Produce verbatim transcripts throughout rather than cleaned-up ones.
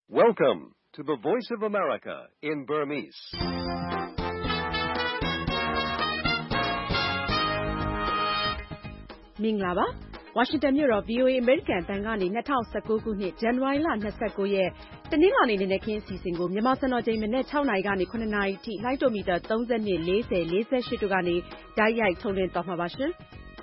Welcome to the Voice of America in Burmese. ။မင်္ဂလာပါ။ ဝါရှင်တန်မြို့တော် ဗွီအိုအေ အမေရိကန်အသံကနေ၂၀၁၉ခုနှစ် ဇန်နဝါရီလ၂၉ရက်တနင်္လာနေ့နံနက်ခင်းအစီအစဉ်ကိုမြန်မာစံတော်ချိန်မနက်၆နာရီကနေ၇နာရီအထိလိုင်းတိုမီတာသုံး၂၊၄၀၊၄၈တို့ကနေတိုက်ရိုက်ထုတ်လွှင့်သွားမှာပါရှင်။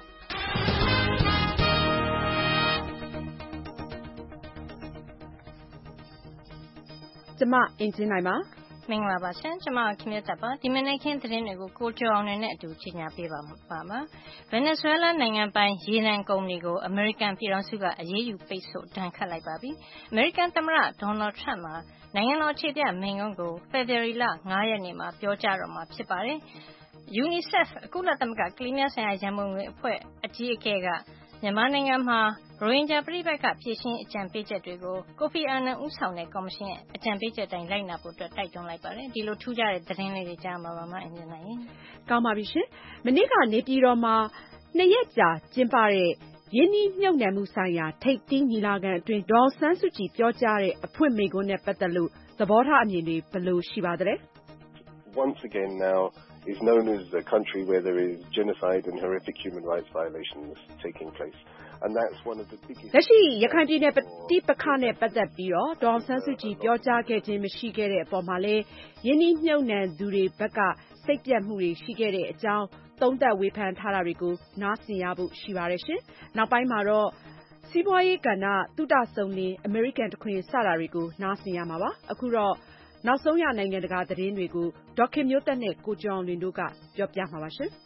ကျမအင်ကြင်းနိုင်ပါ။မင်္ဂလာပါရှင်။ကျမခင်မျိုးသက်ပါ။ဒီမနက်ခင်းသတင်းတွေကိုကိုကျော်အောင်နဲ့အတူကြီးညာပေးပါပါ။ Venezuela နိုင်ငံပိုင်ရေနံကုမ္ပဏီကိုအမေရိကန်ပြည်ထောင်စုကအရေးယူပိတ်ဆို့ဒဏ်ခတ်လိုက်ပါပြီ။အမေရိကန်သမ္မတ Donald Trump မှာနိုင်ငံတော်အခြေပြမိန့်ခွန်းကို ဖေဖေါ်ဝါရီလ၅ရက်နေ့မှာပြောကြားတော့မှာဖြစ်ပါတယ်။ UNICEF ကုလသမဂ္ဂကလေးများဆိုင်ရာရန်ပုံငွေအဖွဲ့အကြီးအကဲကမြန်မာနိုင်ငံမှာရိုဟင်ဂျာပဋိပက္ခဖြေရှင်းအကြံပေးချက်တွေကိုကိုဖီအာနန်ဦးဆောင်တဲ့ကော်မရှင်ရဲ့အကြံပေးချက်တိုင်းလိုက်နာဖို့အတွက်တိုက်တွန်းလိုက်ပါတယ်။ဒီလိုထူးခြားတဲ့သတင်းလေးတွေကြားမှာပါမအင်ကြင်းနိုင်။ကောင်းပါပြီရှင်။မနေ့ကနေပြည်တော်မှာနှစ်ရက်ကြာကျင်းပတဲ့ရင်းနှီးမြှုပ်နှံမှုဆိုင်ရာထိပ်သီးညီလာခံအတွင်းဒေါ်အောင်ဆန်းစုကြည်ပြောကြားတဲ့အဖွင့်မိန့်ခွန်းနဲ့ပတ်သက်လို့သဘောထားအမြင်တွေဘယ်လိုရှိပါသလဲ။ Once again now is known as a country where there is genocide and horrific human rights violations taking place. And that's one of the biggest လက်ရှိရခိုင်ပြည်နယ်ပဋိပက္ခနဲ့ပတ်သက်ပြီးတော့ဒေါ်အောင်ဆန်းစုကြည်ပြောကြားခဲ့ခြင်းမရှိခဲ့တဲ့အပေါ်မှာလည်းယင်းနှိမ့်မြုပ်နှံသူတွေဘက်ကစိတ်ပြတ်မှုတွေရှိခဲ့တဲ့အကြောင်းသုံးသပ်ဝေဖန်ထားတာတွေကိုနားဆင်ရဖို့ရှိပါတယ်ရှင်။နောက်ပိုင်းမှာတော့စီးပွားရေးကဏ္ဍသုတဆုံလင်အမေရိကန်တခွင်စတာတွေကိုနားဆင်ရမှာပါ။အခုတော့နောက်ဆုံးရနိုင်ငံတကာသတင်းတွေကိုဒေါ်ခင်မျိုးသက်နဲ့ကိုကျော်အောင်လွင်တို့ကပြောပြမှာပါရှင်။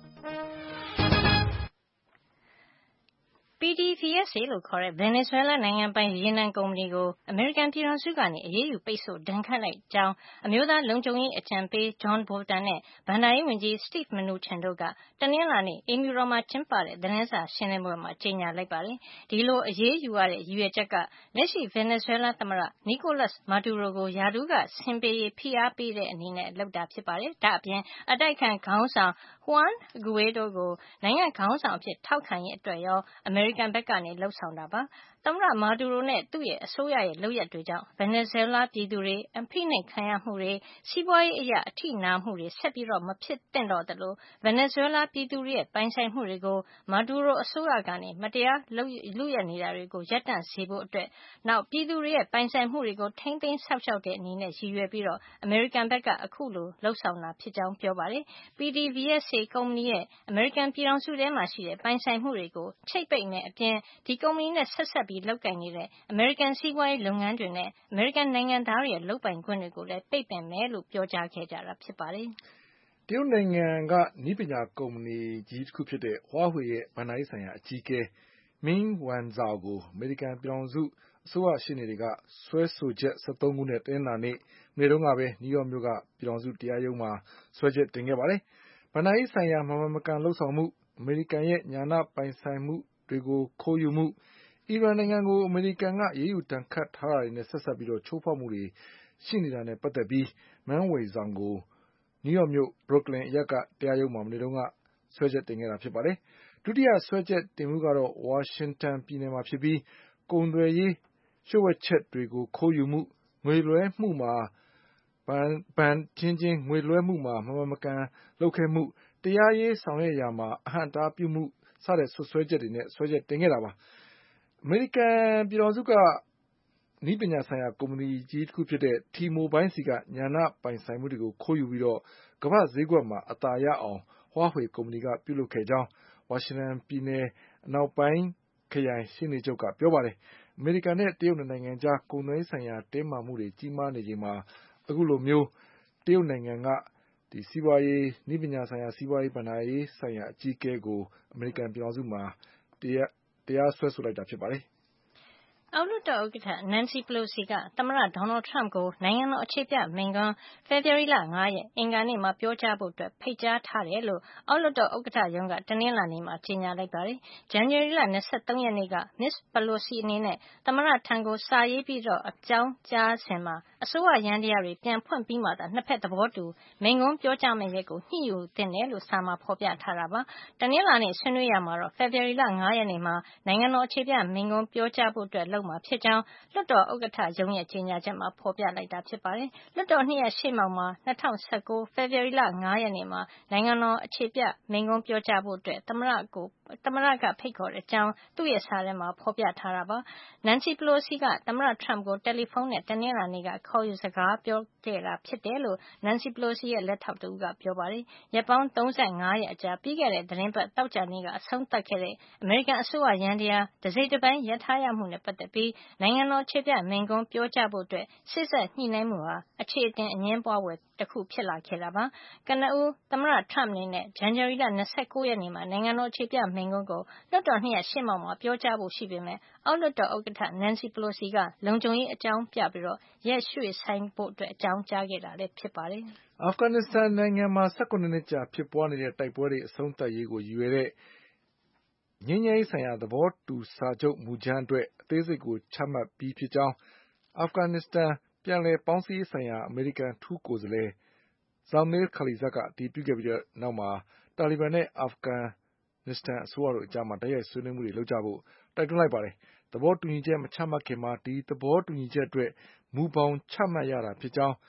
P D V S A လို့ခေါ်တဲ့ Venezuela နိုင်ငံပိုင်ရေနံကုမ္ပဏီကိုအမေရိကန်ပြည်ထောင်စုကနေအရေးယူပိတ်ဆို့ဒဏ်ခတ်လိုက်ကြောင်းအမျိုးသားလုံခြုံရေးအကြံပေး John Bolton နဲ့ဘဏ္ဍာရေးဝန်ကြီး Steve Mnuchin တို့ကတနင်္လာနေ့အိမ်ဖြူတော်မှာကျင်းပတဲ့သတင်းစာရှင်းလင်းပွဲမှာကြေညာလိုက်ပါတယ်။ဒီလိုအရေးယူရတဲ့ရည်ရွယ်ချက်ကလက်ရှိ Venezuela သမ္မတ Nicolas Maduro ကိုရာထူးကဆင်းပေးရေးဖိအားပေးတဲ့အနေနဲ့လုပ်တာဖြစ်ပါတယ်။ဒါအပြင်အတိုက်အခံခေါင်းဆောင် Juan Guaido ကိုနိုင်ငံခေါင်းဆောင်အဖြစ်ထောက်ခံရေးအတွက်ရောအမေရိကန်ဘက်ကနေလုပ်ဆောင်တာပါ။သမ္မတမာဒူရိုနဲ့သူ့ရဲ့အစိုးရရဲ့လုပ်ရပ်တွေကြောင့် Venezuela ပြည်သူတွေအဖိနှိပ်ခံရမှုတွေစီးပွားရေးအရအထိနာမှုတွေဆက်ပြီးတော့မဖြစ်သင့်တော့သလို Venezuela ပြည်သူတွေရဲ့ပိုင်ဆိုင်မှုတွေကိုမာဒူရိုအစိုးရကနေမတရားလုယက်နေတာတွေကိုရပ်တန့်စေဖို့အတွက်နောက်ပြည်သူတွေရဲ့ပိုင်ဆိုင်မှုတွေကိုထိန်းသိမ်းစောင့်ရှောက်တဲ့အနေနဲ့ရည်ရွယ်ပြီးတော့အမေရိကန်ဘက်ကအခုလိုလုပ်ဆောင်တာဖြစ်ကြောင်းပြောပါတယ်။ P D V S A ကုမ္ပဏီရဲ့အမေရိကန်ပြည်ထောင်စုထဲမှာရှိတဲ့ပိုင်ဆိုင်မှုတွေကိုချိတ်ပိတ်မယ်အပြင်ဒီကုမ္ပဏီနဲ့ဆက်ဆက်ပြီးလုပ်ကိုင်နေတဲ့အမေရိကန်စီးပွားရေးလုပ်ငန်းတွေနဲ့အမေရိကန်နိုင်ငံသားတွေရဲ့လုပ်ပိုင်ခွင့်တွေကိုလည်းပိတ်ပင်မယ်လို့ပြောကြားခဲ့ကြတာဖြစ်ပါတယ်။တရုတ်နိုင်ငံကနည်းပညာကုမ္ပဏီကြီးတစ်ခုဖြစ်တဲ့ Huawei ရဲ့ဘဏ္ဍာရေးဆိုင်ရာအကြီးအကဲ Meng Wanzhou ကိုအမေရိကန်ပြည်ထောင်စုအစိုးရရှေ့နေတွေကစွဲဆိုချက်၁၃ခုနဲ့တနင်္လာနေ့မနေ့တုန်းကပဲနယူးယောက်မြို့ကပြည်ထောင်စုတရားရုံးမှာစွဲချက်တင်ခဲ့ပါတယ်။ဘဏ္ဍာရေးဆိုင်ရာမမှန်မကန်လုပ်ဆောင်မှုအမေရိကန်ရဲ့ညာဏပိုင်ဆိုင်မှုတွေကိုခိုးယူမှုအီရန်နိုင်ငံကိုအမေရိကန်ကအရေးယူဒဏ်ခတ်ထားတာတွေနဲ့ဆက်စပ်ပြီးချိုးဖောက်မှုတွေရှိနေတာနဲ့ပတ်သက်ပြီး Meng Wanzhou ကိုနယူးယောက်မြို့ Brooklyn အရပ်ကတရားရုံးမှာမနေ့တုန်းကစွဲချက်တင်ခဲ့တာဖြစ်ပါတယ်။ဒုတိယစွဲချက်တင်မှုကတော့ဝါရှင်တန်ပြည်နယ်မှာဖြစ်ပြီးကုန်သွယ်ရေးလျှို့ဝှက်ချက်တွေကိုခိုးယူမှုငွေလွှဲမှုမှာဘဏ်ချင်းချင်းငွေလွှဲမှုမှာမမှန်မကန်လုပ်ခဲ့မှုတရားရေးဆောင်ရွက်ရာမှာအဟန့်အတားပြုမှုစတဲ့စွပ်စွဲချက်တွေနဲ့စွဲချက်တင်ခဲ့တာပါ။အမေရိကန်ပြည်ထောင်စုကနည်းပညာဆိုင်ရာကုမ္ပဏီကြီးတစ်ခုဖြစ်တဲ့ T-Mobile ဆီကညာဏပိုင်ဆိုင်မှုတွေကိုခိုးယူပြီးကမ္ဘာ့ဈေးကွက်မှာအသာရအောင် Huawei ကုမ္ပဏီကပြုလုပ်ခဲ့ကြောင်းဝါရှင်တန်ပြည်နယ်အနောက်ပိုင်းခရိုင်ရှေ့နေချုပ်ကပြောပါတယ်။အမေရိကန်နဲ့တရုတ်နှစ်နိုင်ငံကြားကုန်သွယ်ရေးဆိုင်ရာတင်းမာမှုတွေကြီးမားနေချိန်မှာအခုလိုမျိုးတရုတ်နိုင်ငံကဒီစီးပွားရေးနည်းပညာဆိုင်ရာစီးပွားရေးဘဏ္ဍာရေးဆိုင်ရာအကြီးအကဲကိုအမေရိကန်ပြည်ထောင်စုမှာတရားတရားစွဲဆိုလိုက်တာဖြစ်ပါတယ်။အောက်လွှတ်တော်ဥက္ကဋ္ဌ Nancy Pelosi ကသမ္မတ Donald Trump ကိုနိုင်ငံတော်အခြေပြမိန့်ခွန်းဖေဖေါ်ဝါရီလ၅ရက်အင်္ဂါနေ့မှာပြောကြားဖို့အတွက်ဖိတ်ကြားထားတယ်လို့အောက်လွှတ်တော်ဥက္ကဋ္ဌရုံးကတနင်္လာနေ့မှာကြေညာလိုက်ပါတယ်။ဇန်နဝါရီလ၂၃ရက်နေ့က မစ္စ Pelosi အနေနဲ့သမ္မတထံကိုစာရေးပြီးအကြောင်းကြားစဉ်မှာအစိုးရယန္တရားတွေပြန်ဖွင့်ပြီးမှသာနှစ်ဖက်သဘောတူမိန့်ခွန်းပြောကြမယ့်ရက်ကိုညှိယူသင့်တယ်လို့စာမှာဖေါ်ပြထားတာပါ။တနင်္လာနေ့ဆွေးနွေးရာမှာတော့ဖေဖေါ်ဝါရီလ၅ရက်နေ့မှာနိုင်ငံတော်အခြေပြမိန့်ခွန်းပြောကြားဖို့အတွက်လုလုပ်မှာဖြစ်ကြောင်းလွှတ်တော်ဥက္ကဋ္ဌရုံးရဲ့ကြေညာချက်မှာဖေါ်ပြလိုက်တာဖြစ်ပါတယ်။လွှတ်တော်နှစ်ရပ်ရှေ့မှောက်မှာ၂၀၁၉ဖေဖေါ်ဝါရီလ၅ရက်နေ့မှာနိုင်ငံတော်အခြေပြမိန့်ခွန်းပြောကြားဖို့အတွက်သမ္မတကိုသမ္မတကဖိတ်ခေါ်တဲ့အကြောင်းသူ့ရဲ့စာထဲမှာဖေါ်ပြထားတာပါ။ Nancy Pelosi ကသမ္မတ Trump ကိုတယ်လီဖုန်းနဲ့တနင်္လာနေ့ကခေါ်ယူစကားပြောခဲ့တာဖြစ်တယ်လို့ Nancy Pelosi ရဲ့လက်ထောက်တဦးကပြောပါတယ်။ရက်ပေါင်း၃၅ရက်အကြာပြီးခဲ့တဲ့သီတင်းပတ်သောကြာနေ့ကအဆုံးသတ်ခဲ့တဲ့အမေရိကန်အစိုးရယန္တရားတစိတ်တပိုင်းရပ်ထားရမှုနဲ့ပတ်သက်ပြီးနိုင်ငံတော်အခြေပြမိန့်ခွန်းပြောကြားဖို့အတွက်စေ့စပ်ညှိနှိုင်းမှုဟာအခြေအတင်အငြင်းပွားဖွယ်တခုဖြစ်လာခဲ့တာပါ။ကနဦးသမ္မတ Trump အနေနဲ့ဇန်နဝါရီလ၂၉ရက်နေ့မှာနိုင်ငံတော်အခြေပြမိန့်ခွန်းကိုလွှတ်တော်နှစ်ရပ်ရှေ့မှောက်မှာပြောကြားဖို့ရှိပေမယ့်အောက်လွှတ်တော်ဥက္ကဋ္ဌ Nancy Pelosi ကလုံခြုံရေးအကြောင်းပြပြီးရက်ရွှေ့ဆိုင်းဖို့အကြောင်းကြားခဲ့တာလည်းဖြစ်ပါတယ်။အာဖဂန်နစ္စတန်နိုင်ငံမှာ၁၇နှစ်ကြာဖြစ်ပွားနေတဲ့တိုက်ပွဲတွေအဆုံးသတ်ရေးကိုရည်ရွယ်တဲ့ငြိမ်းချမ်းရေးဆိုင်ရာသဘောတူစာချုပ်မူကြမ်းအတွက်အသေးစိတ်ကိုချမှတ်ပြီးဖြစ်ကြောင်းအာဖဂန်နစ္စတန်ပြန်လည်ပေါင်းစည်းရေးဆိုင်ရာအမေရိကန်အထူးကိုယ်စားလှယ် Zalmay Khalilzad ကအတည်ပြုခဲ့ပြီးတဲ့နောက်မှာတာလီဘန်နဲ့အာဖဂန်နစ္စတန်အစိုးရတို့အကြားတိုက်ရိုက်ဆွေးနွေးမှုတွေလုပ်ကြဖို့တိုက်တွန်းလိုက်ပါတယ်။သဘောတူညီချက်မချမှတ်ခင်မှာဒီသဘောတူညီချက်အတွက်မူဘောင်ချမှတ်ရတာဖြစ်ကြောင်း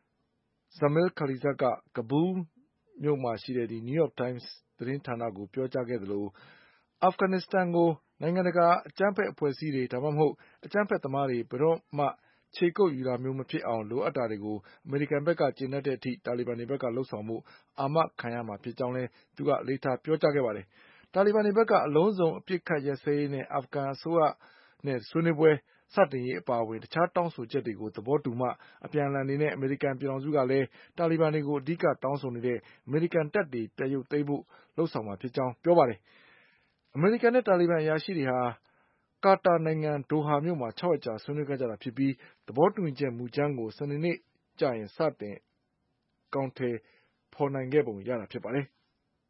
Zalmay Khalilzad ကကဘူးလ်မြို့မှာရှိတဲ့ New York Times သတင်းဌာနကိုပြောကြားခဲ့သလိုအာဖဂန်နစ္စတန်ကိုနိုင်ငံတကာအကြမ်းဖက်အဖွဲ့အစည်းတွေဒါမှမဟုတ်အကြမ်းဖက်သမားတွေဘယ်တော့မှခြေကုပ်ယူတာမျိုးမဖြစ်အောင်လိုအပ်တာတွေကိုအမေရိကန်ဘက်ကကျေနပ်တဲ့အထိတာလီဘန်တွေဘက်ကလုပ်ဆောင်ဖို့အာမခံရမှာဖြစ်ကြောင်းလည်းသူကအလေးထားပြောကြားခဲ့ပါတယ်။တာလီဘန်တွေဘက်ကအလုံးစုံအပစ်အခတ်ရပ်စဲရေးနဲ့အာဖဂန်အစိုးရနဲ့ဆွေးနွေးပွဲစတင်ရေးအပါအဝင်တခြားတောင်းဆိုချက်တွေကိုသဘောတူမှအပြန်အလှန်အနေနဲ့အမေရိကန်ပြည်ထောင်စုကလည်းတာလီဘန်တွေကိုအဓိကတောင်းဆိုနေတဲ့အမေရိကန်တပ်တွေပြန်ရုပ်သိမ်းဖို့လုပ်ဆောင်မှာဖြစ်ကြောင်းပြောပါတယ်။အမေရိကန်နဲ့တာလီဘန်အရာရှိတွေဟာကာတာနိုင်ငံဒိုဟာမြို့မှာ၆ရက်ကြာဆွေးနွေးခဲ့ကြတာဖြစ်ပြီးသဘောတူညီချက်မူကြမ်းကိုစနေနေ့ကျရင်စတင်အကောင်အထည်ဖေါ်နိုင်ခဲ့ပုံရတာဖြစ်ပါတယ်။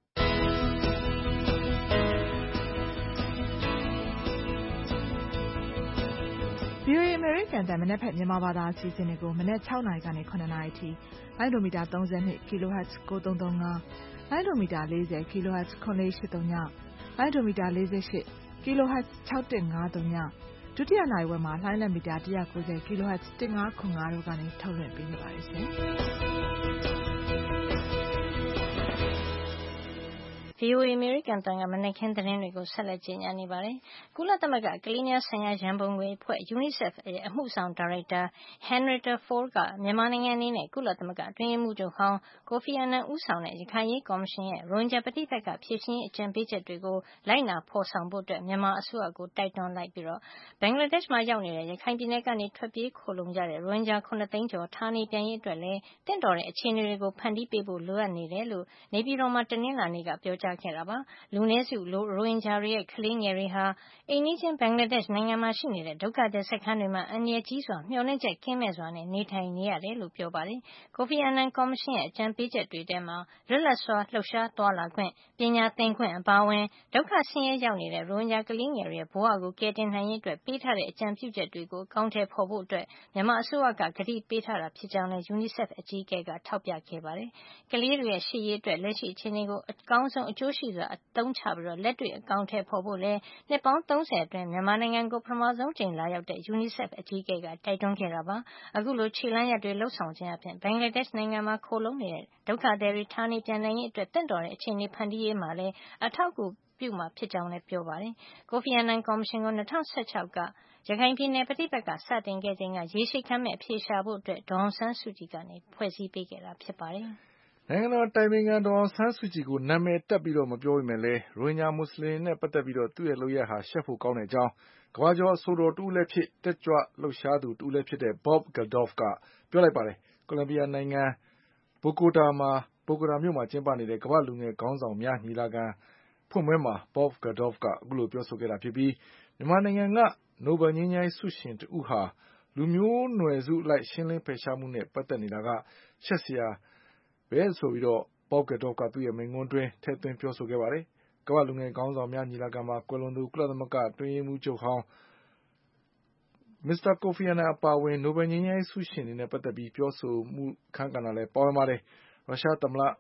V O A အမေရိကန်အသံမနက်ဖြန်မြန်မာဘာသာအစီအစဉ်တွေကိုမနက်၆နာရီကနေ၇နာရီအထိလိုင်းဒိုမီတာ၃၂ kHz ၉၃၃၅လိုင်းဒိုမီတာ၄၀ kHz ၇၄၈၃ညလိုင်းဒိုမီတာ၄၈ kHz ၆၁၅၃ညဒုတိယနာရီဝက်မှာလိုင်းလက်မီတာ၁၉၀ kHz ၁၅၇၅တို့ကနေထုတ်လွှင့်ပေးနေပါတယ်ရှင်။ V O A အမေရိကန်အသံကမနက်ခင်းသတင်းတွေကိုဆက်လက်ကြေညာနေပါတယ်။ကုလသမဂ္ဂကလေးများဆိုင်ရာရန်ပုံငွေအဖွဲ့ UNICEF ရဲ့အမှုဆောင်ဒါရိုက်တာ Henrietta Fore ကမြန်မာနိုင်ငံအနေနဲ့ကုလသမဂ္ဂအတွင်းရေးမှူးချုပ်ဟောင်းကိုဖီအာနန်ဦးဆောင်တဲ့ရခိုင်အရေးကော်မရှင်ရဲ့ရိုဟင်ဂျာပဋိပက္ခဖြေရှင်းရေးအကြံပေးချက်တွေကိုလိုက်နာဖေါ်ဆောင်ဖို့မြန်မာအစိုးရကိုတိုက်တွန်းလိုက်ပြီးဘင်္ဂလားဒေ့ရှ်မှာရောက်နေတဲ့ရခိုင်ပြည်နယ်ကနေထွက်ပြေးခိုလှုံကြတဲ့ရိုဟင်ဂျာ၇သိန်းကျော်ဌာနေပြန်ရေးအတွက်လည်းသင့်တော်တဲ့အခြေအနေတွေကိုဖန်တီးပေးဖို့လိုအပ်နေတယ်လို့နေပြည်တော်မှာတနင်္လာနေ့ကပြောကြားခဲ့တာပါ။လူနည်းစုရိုဟင်ဂျာတွေရဲ့ကလေးငယ်တွေဟာအိမ်နီးချင်းဘင်္ဂလားဒေ့ရှ်နိုင်ငံမှာရှိနေတဲ့ဒုက္ခသည်စခန်းတွေမှာအန္တရာယ်ကြီးစွာမျှော်လင့်ချက်ကင်းမဲ့စွာနဲ့နေထိုင်နေရတယ်လို့ပြောပါတယ်။ကိုဖီအာနန်ကော်မရှင်ရဲ့အကြံပေးချက်တွေထဲမှာလွတ်လပ်စွာလှုပ်ရှားသွားလာခွင့်ပညာသင်ခွင့်အပါအဝင်ဒုက္ခဆင်းရဲရောက်နေတဲ့ရိုဟင်ဂျာကလေးငယ်တွေရဲ့ဘဝကိုကယ်တင်နိုင်ရေးအတွက်ပေးထားတဲ့အကြံပြုချက်တွေကိုအကောင်အထည်ဖေါ်ဖို့အတွက်မြန်မာအစိုးရကကတိပေးထားတာဖြစ်ကြောင်းလည်း UNICEF အကြီးအကဲကထောက်ပြခဲ့ပါတယ်။ကလေးတွေရဲ့ရှေ့ရေးအတွက်လက်ရှိအခြေအနေကိုအကောင်းဆုံးအကျိုးရှိစွာအသုံးချပြီးလက်တွေ့အကောင်အထည်ဖေါ်ဖို့လည်းနှစ်ပေါင်း၃၀အတွင်းမြန်မာနိုင်ငံကိုပထမဆုံးအကြိမ်လာရောက်တဲ့ UNICEF အကြီးအကဲကတိုက်တွန်းခဲ့တာပါ။အခုလိုခြေလှမ်းရပ်တွေလုပ်ဆောင်ခြင်းအပြင်ဘင်္ဂလားဒေ့ရှ်နိုင်ငံမှာခိုလှုံနေတဲ့ဒုက္ခသည်တွေဌာနေပြန်နိုင်ရေးအတွက်သင့်တော်တဲ့အခြေအနေဖန်တီးရေးမှာလည်းအထောက်အကူပြုမှာဖြစ်ကြောင်းလည်းပြောပါတယ်။ကိုဖီအာနန်ကော်မရှင်ကို၂၀၁၆ကရခိုင်ပြည်နယ်ပဋိပက္ခစတင်ခဲ့ချိန်ကရေရှည်ခံမယ့်အဖြေရှာဖို့အတွက်ဒေါ်အောင်ဆန်းစုကြည်ကဖွဲ့စည်းပေးခဲ့တာဖြစ်ပါတယ်။နိုင်ငံတော်အတိုင်ပင်ခံဒေါ်အောင်ဆန်းစုကြည်ကိုနာမည်တပ်ပြီးမပြောပေမဲ့လည်းရိုဟင်ဂျာမွတ်ဆလင်တွေနဲ့ပတ်သက်ပြီးသူ့ရဲ့လုပ်ရပ်ဟာရှက်ဖို့ကောင်းတဲ့အကြောင်းကမ္ဘာကျော်အဆိုတော်တဦးလည်းဖြစ်တက်ကြွလှုပ်ရှားသူတဦးလည်းဖြစ်တဲ့ Bob Geldof ကပြောလိုက်ပါတယ်။ ကိုလံဘီယာနိုင်ငံဘိုဂိုတာမြို့မှာကျင်းပနေတဲ့ကမ္ဘာ့လူငယ်ခေါင်းဆောင်များညီလာခံဖွင့်ပွဲမှာ Bob Geldof ကအခုလိုပြောဆိုခဲ့တာဖြစ်ပြီးမြန်မာနိုင်ငံကနိုဘယ်ငြိမ်းချမ်းရေးဆုရှင်တဦးဟာလူမျိုးနွယ်စုအလိုက်ရှင်းလင်းဖယ်ရှားမှုနဲ့ပတ်သက်နေတာကရှက်စရာပဲဆိုပြီး Bob Geldof ကသူ့ရဲ့မိန့်ခွန်းအတွင်းထည့်သွင်းပြောဆိုခဲ့ပါတယ်။ ကမ္ဘာ့လူငယ်ခေါင်းဆောင်များညီလာခံမှာကွယ်လွန်သူကုလသမဂ္ဂအတွင်းရေးမှူးချုပ်ဟောင်းမစ္စတာကိုဖီအာနန်အပါအဝင်နိုဘယ်ငြိမ်းချမ်းရေးဆုရှင်တွေနဲ့ပတ်သက်ပြီးပြောဆိုမှုအခန်းကဏ္ဍလည်းပါဝင်ပါတယ်။ ရုရှားသမ္မတ ဗ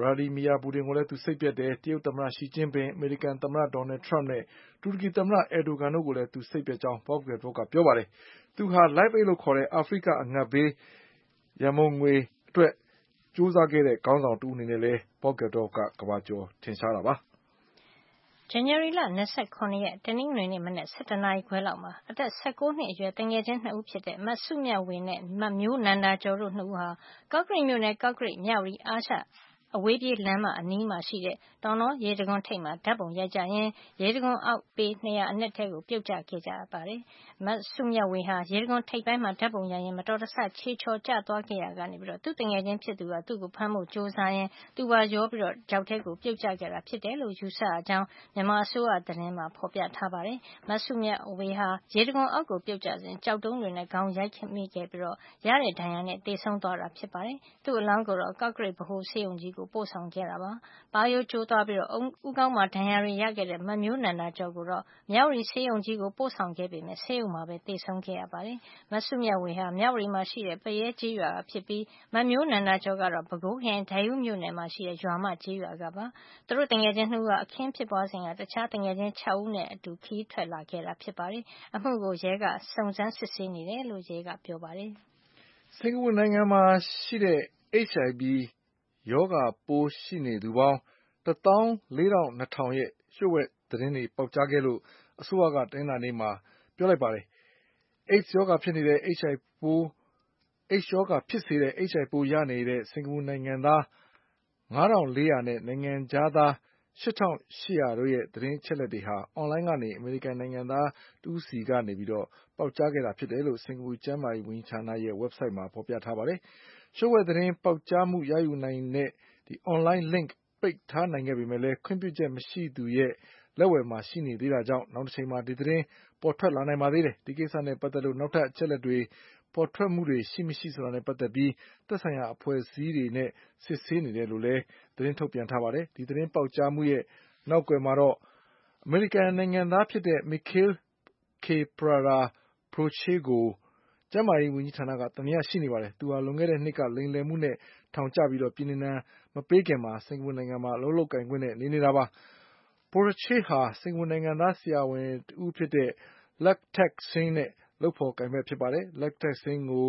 ရာဒီမီယာပူတင်ကိုလည်းသူစိတ်ပြတ်တယ်တရုတ်သမ္မတရှီကျင်းပင်အမေရိကန်သမ္မတဒေါ်နယ်ထရမ့်နဲ့တူရကီသမ္မတအယ်ဒိုဂန်တို့ကိုလည်းသူစိတ်ပြတ်ကြောင်းပေါကက်တော့ကပြောပါတယ်သူဟာ Live Aid လို့ခေါ်တဲ့အာဖရိကအငတ်ဘေးရမုံငွေအတွက်ကြိုးစားခဲ့တဲ့ခေါင်းဆောင်တူအနေနဲ့လည်းပေါကက်တော့ကကဘာကျော်ထင်ရှားတာပါဇန်နဝါရီလ၂၇ရက်တနင်္ဂနွေနေ့မနက်၁၁နာရီခွဲလောက်မှာအသက်၁၉နှစ်အရွယ်တငယ်ချင်းနှစ်ဦးဖြစ်တဲ့မစုမြတ်ဝေနဲ့မမျိုးနန္ဒာကျော်တို့နှစ်ဦးဟာကော့ကရိတ်မြို့နယ်ကော့ကရိတ်မြဝတီအာရှအဝေးပြေးလမ်းမအနီးမှာရှိတဲ့တောင်တော်ရေတံခွန်ထိပ်မှာဓာတ်ပုံရိုက်ကြရင်ရေတံခွန်အောက်ပေ၂၀၀အနက်ထဲကိုပြုတ်ကျခဲ့ကြပါတယ်။မစုမြတ်ဝေဟာရေတံခွန်ထိပ်ပိုင်းမှာဓာတ်ပုံရိုက်ရင်မတော်တဆခြေချော်ကျသွားခဲ့ရကနေပြီးတော့သူ့တငယ်ချင်းဖြစ်သူကသူ့ကိုဖမ်းဖို့ကြိုးစားရင်သူပါရောပြီးတော့ကြောက်ထဲကိုပြုတ်ကျခဲ့တာဖြစ်တယ်လို့ယူဆအကြောင်းမြန်မာအစိုးရသတင်းမှာဖော်ပြထားပါတယ်။မစုမြတ်ဝေဟာရေတံခွန်အောက်ကိုပြုတ်ကျစဉ်ကြောက်တုံးတွေနဲ့ခေါင်းရိုက်မိခဲ့ပြီးတော့ရတဲ့ဒဏ်ရာနဲ့သေဆုံးသွားတာဖြစ်ပါတယ်။သူ့အလောင်းကိုတော့ကော့ကရိတ်ဗဟိုဆေးရုံကြီးကိုပို့ဆောင်ခဲ့တာပါ။ပါရိုးကျိုးသွားပြီးတော့ဦးခေါင်းမှာဒဏ်ရာတွေရခဲ့တဲ့မမျိုးနန္ဒာကျော်ကိုတော့မြဝတီဆေးရုံကြီးကိုပို့ဆောင်ခဲ့ပေမယ့်ဆေးရုံမှာပဲသေဆုံးခဲ့ရပါတယ်။မစုမြတ်ဝေဟာမြဝတီမှာရှိတဲ့ပရဲကျေးရွာဖြစ်ပြီးမမျိုးနန္ဒာကျော်ကတော့ပဲခူးခရိုင်ဒိုက်ဦးမြို့နယ်မှာရှိတဲ့ရွာမကျေးရွာကပါ။သူတို့တငယ်ချင်းနှစ်ဦးကအခင်းဖြစ်ပွားစဉ်ကတခြားတငယ်ချင်း၆ဦးနဲ့အတူခီးထွက်လာခဲ့တာဖြစ်ပါတယ်။အမှုကိုရဲကစုံစမ်းစစ်ဆေးနေတယ်လို့ရဲကပြောပါတယ်။စင်ကာပူနိုင်ငံမှာရှိတဲ့ H I V ရောဂါပိုးရှိနေသူပေါင်းတသောင်းလေးထောင်နှစ်ထောင်ရဲ့လျှို့ဝှက်သတင်းတွေပေါက်ကြားခဲ့လို့အစိုးရကတနင်္လာနေ့မှာပြောလိုက်ပါတယ်။ AIDS ရောဂါဖြစ်နေတဲ့ H I V ပိုး AIDS ရောဂါဖြစ်စေတဲ့ H I V ပိုးရနေတဲ့စင်ကာပူနိုင်ငံသားငါးထောင်လေးရာနဲ့နိုင်ငံခြားသားရှစ်ထောင်ရှစ်ရာတို့ရဲ့သတင်းအချက်အလက်တွေဟာအွန်လိုင်းကနေအမေရိကန်နိုင်ငံသားတဦးစီကနေပြီးတော့ပေါက်ကြားခဲ့တာဖြစ်တယ်လို့စင်ကာပူကျန်းမာရေးဝန်ကြီးဌာနရဲ့ website မှာဖော်ပြထားပါတယ်။လျှို့ဝှက်သတင်းပေါက်ကြားမှုရယူနိုင်တဲ့ဒီ online link ပိတ်ထားနိုင်ခဲ့ပေမဲ့လည်းခွင့်ပြုချက်မရှိသူရဲ့လက်ဝယ်မှာရှိနေသေးတာကြောင့်နောက်တစ်ချိန်မှာဒီသတင်းပေါ်ထွက်လာနိုင်ပါသေးတယ်။ဒီကိစ္စနဲ့ပတ်သက်လို့နောက်ထပ်အချက်အလက်တွေပေါ်ထွက်မှုတွေရှိမရှိဆိုတာနဲ့ပတ်သက်ပြီးသက်ဆိုင်ရာအဖွဲ့အစည်းတွေနဲ့စစ်ဆေးနေတယ်လို့လည်းသတင်းထုတ်ပြန်ထားပါတယ်။ဒီသတင်းပေါက်ကြားမှုရဲ့နောက်ကွယ်မှာတော့အမေရိကန်နိုင်ငံသားဖြစ်တဲ့ Mikhail K. Prada Proche ကိုကျန်းမာရေးဝန်ကြီးဌာနကသံသယရှိနေပါတယ်။သူဟာလွန်ခဲ့တဲ့နှစ်ကလိမ်လည်မှုနဲ့ထောင်ကျပြီးတော့ပြည်နှင်ဒဏ်မပေးခင်မှာစင်ကာပူနိုင်ငံမှာအလုပ်လုပ်ကိုင်ခွင့်နဲ့နေနေတာပါ။ Proche ဟာစင်ကာပူနိုင်ငံသားဆရာဝန်တဦးဖြစ်တဲ့ Lut Tak Singh နဲ့လုပ်ဖော်ကိုင်ဖက်ဖြစ်ပါတယ်။ Lut Tak Singh ကို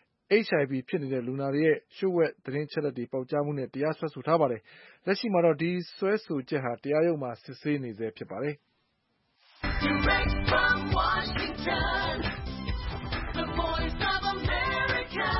H I V ဖြစ်နေတဲ့လူနာတွေရဲ့လျှို့ဝှက်သတင်းအချက်အလက်တွေပေါက်ကြားမှုနဲ့တရားစွဲဆိုထားပါတယ်။လက်ရှိမှာတော့ဒီစွဲဆိုချက်ဟာတရားရုံးမှာစစ်ဆေးနေဆဲဖြစ်ပါတယ်။ Direct from Washington, the voice of America,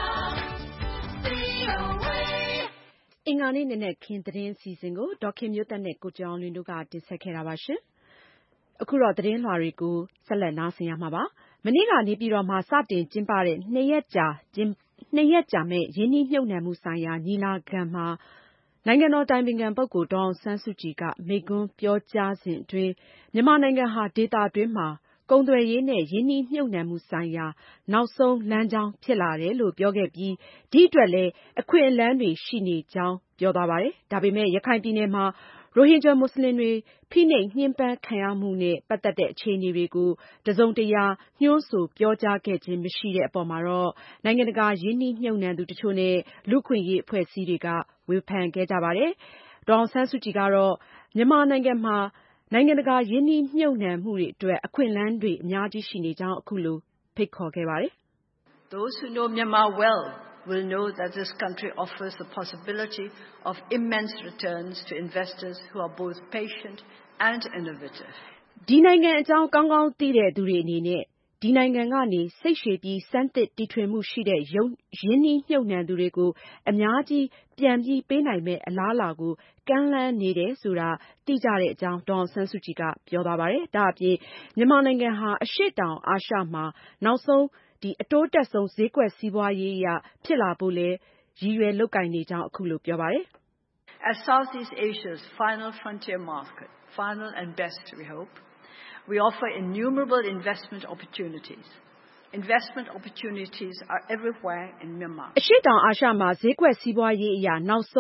V O A အင်္ဂါနေ့နနက်ခင်းသတင်းစီစဉ်ကိုဒေါ်ခင်မျိုးသက်နဲ့ကိုကျော်အောင်လွင်တို့ကတင်ဆက်ခဲ့တာပါရှင်။အခုတော့သတင်းလွှာတွေကိုဆက်လက်နားဆင်ရမှာပါ။မနေ့ကနေပြည်တော်မှာစတင်ကျင်းပတဲ့နှစ်ရက်ကြာကျင်းနှစ်ရက်ကြာမဲ့ရင်းနှီးမြှုပ်နှံမှုဆိုင်ရာညီလာခံမှာနိုင်ငံတော်တိုင်ပင်ခံပုဂ္ဂိုလ်ဒေါ်အောင်ဆန်းစုကြည်ကမိန့်ခွန်းပြောကြားစဉ်အတွင်းမြန်မာနိုင်ငံဟာဒေသတွင်းမှာကုန်သွယ်ရေးနဲ့ရင်းနှီးမြှုပ်နှံမှုဆိုင်ရာနောက်ဆုံးလမ်းကြောင်းဖြစ်လာတယ်လို့ပြောခဲ့ပြီးဒီအတွက်လည်းအခွင့်အလမ်းတွေရှိနေကြောင်းပြောသွားပါတယ်။ဒါပေမဲ့ရခိုင်ပြည်နယ်မှာရိုဟင်ဂျာမွတ်စလင်တွေဖိနှိပ်ညှဉ်းပန်းခံရမှုနဲ့ပတ်သက်တဲ့အခြေအနေတွေကိုတစုံတရာညွှန်းဆိုပြောကြားခဲ့ခြင်းမရှိတဲ့အပေါ်မှာတော့နိုင်ငံတကာရင်းနှီးမြှုပ်နှံသူတချို့နဲ့လူ့အခွင့်အရေးအဖွဲ့အစည်းတွေကဝေဖန်ခဲ့ကြပါတယ်။ဒေါ်အောင်ဆန်းစုကြည်ကတော့မြန်မာနိုင်ငံမှာနိုင်ငံတကာရင်းနှီးမြှုပ်နှံမှုတွေအတွက်အခွင့်အလမ်းတွေအများကြီးရှိနေကြောင်းအခုလိုဖိတ်ခေါ်ခဲ့ပါတယ်။ Those who know Myanmar well will know that this country offers the possibility of immense returns to investors who are both patient and innovative. ဒီနိုင်ငံအကြောင်းကောင်းကောင်းသိတဲ့သူတွေအနေနဲ့ဒီနိုင်ငံကနေစိတ်ရှည်ပြီးစမ်းသစ်တီထွင်မှုရှိတဲ့ရင်းနှီးမြှုပ်နှံသူတွေကိုအများကြီးပြန်ပြီးပေးနိုင်မဲ့အလားအလာကိုကမ်းလှမ်းနေတယ်ဆိုတာသိကြတဲ့အကြောင်းဒေါ်အောင်ဆန်းစုကြည်ကပြောသွားပါတယ်။ဒါအပြင်မြန်မာနိုင်ငံဟာအရှေ့တောင်အာရှမှာနောက်ဆုံးဒီအတိုးတက်ဆုံးဈေးကွက်စီးပွားရေးအရဖြစ်လာဖို့လည်းရည်ရွယ်လုပ်ကိုင်နေကြောင်းအခုလိုပြောပါတယ်။ As Southeast Asia's final frontier market, final and best we hope, we offer innumerable investment opportunities. Investment opportunities are everywhere in Myanmar. အရှေ့တောင်အာရှမှာဈေးကွက်စီးပွားရေးအရာနောက်ဆုံး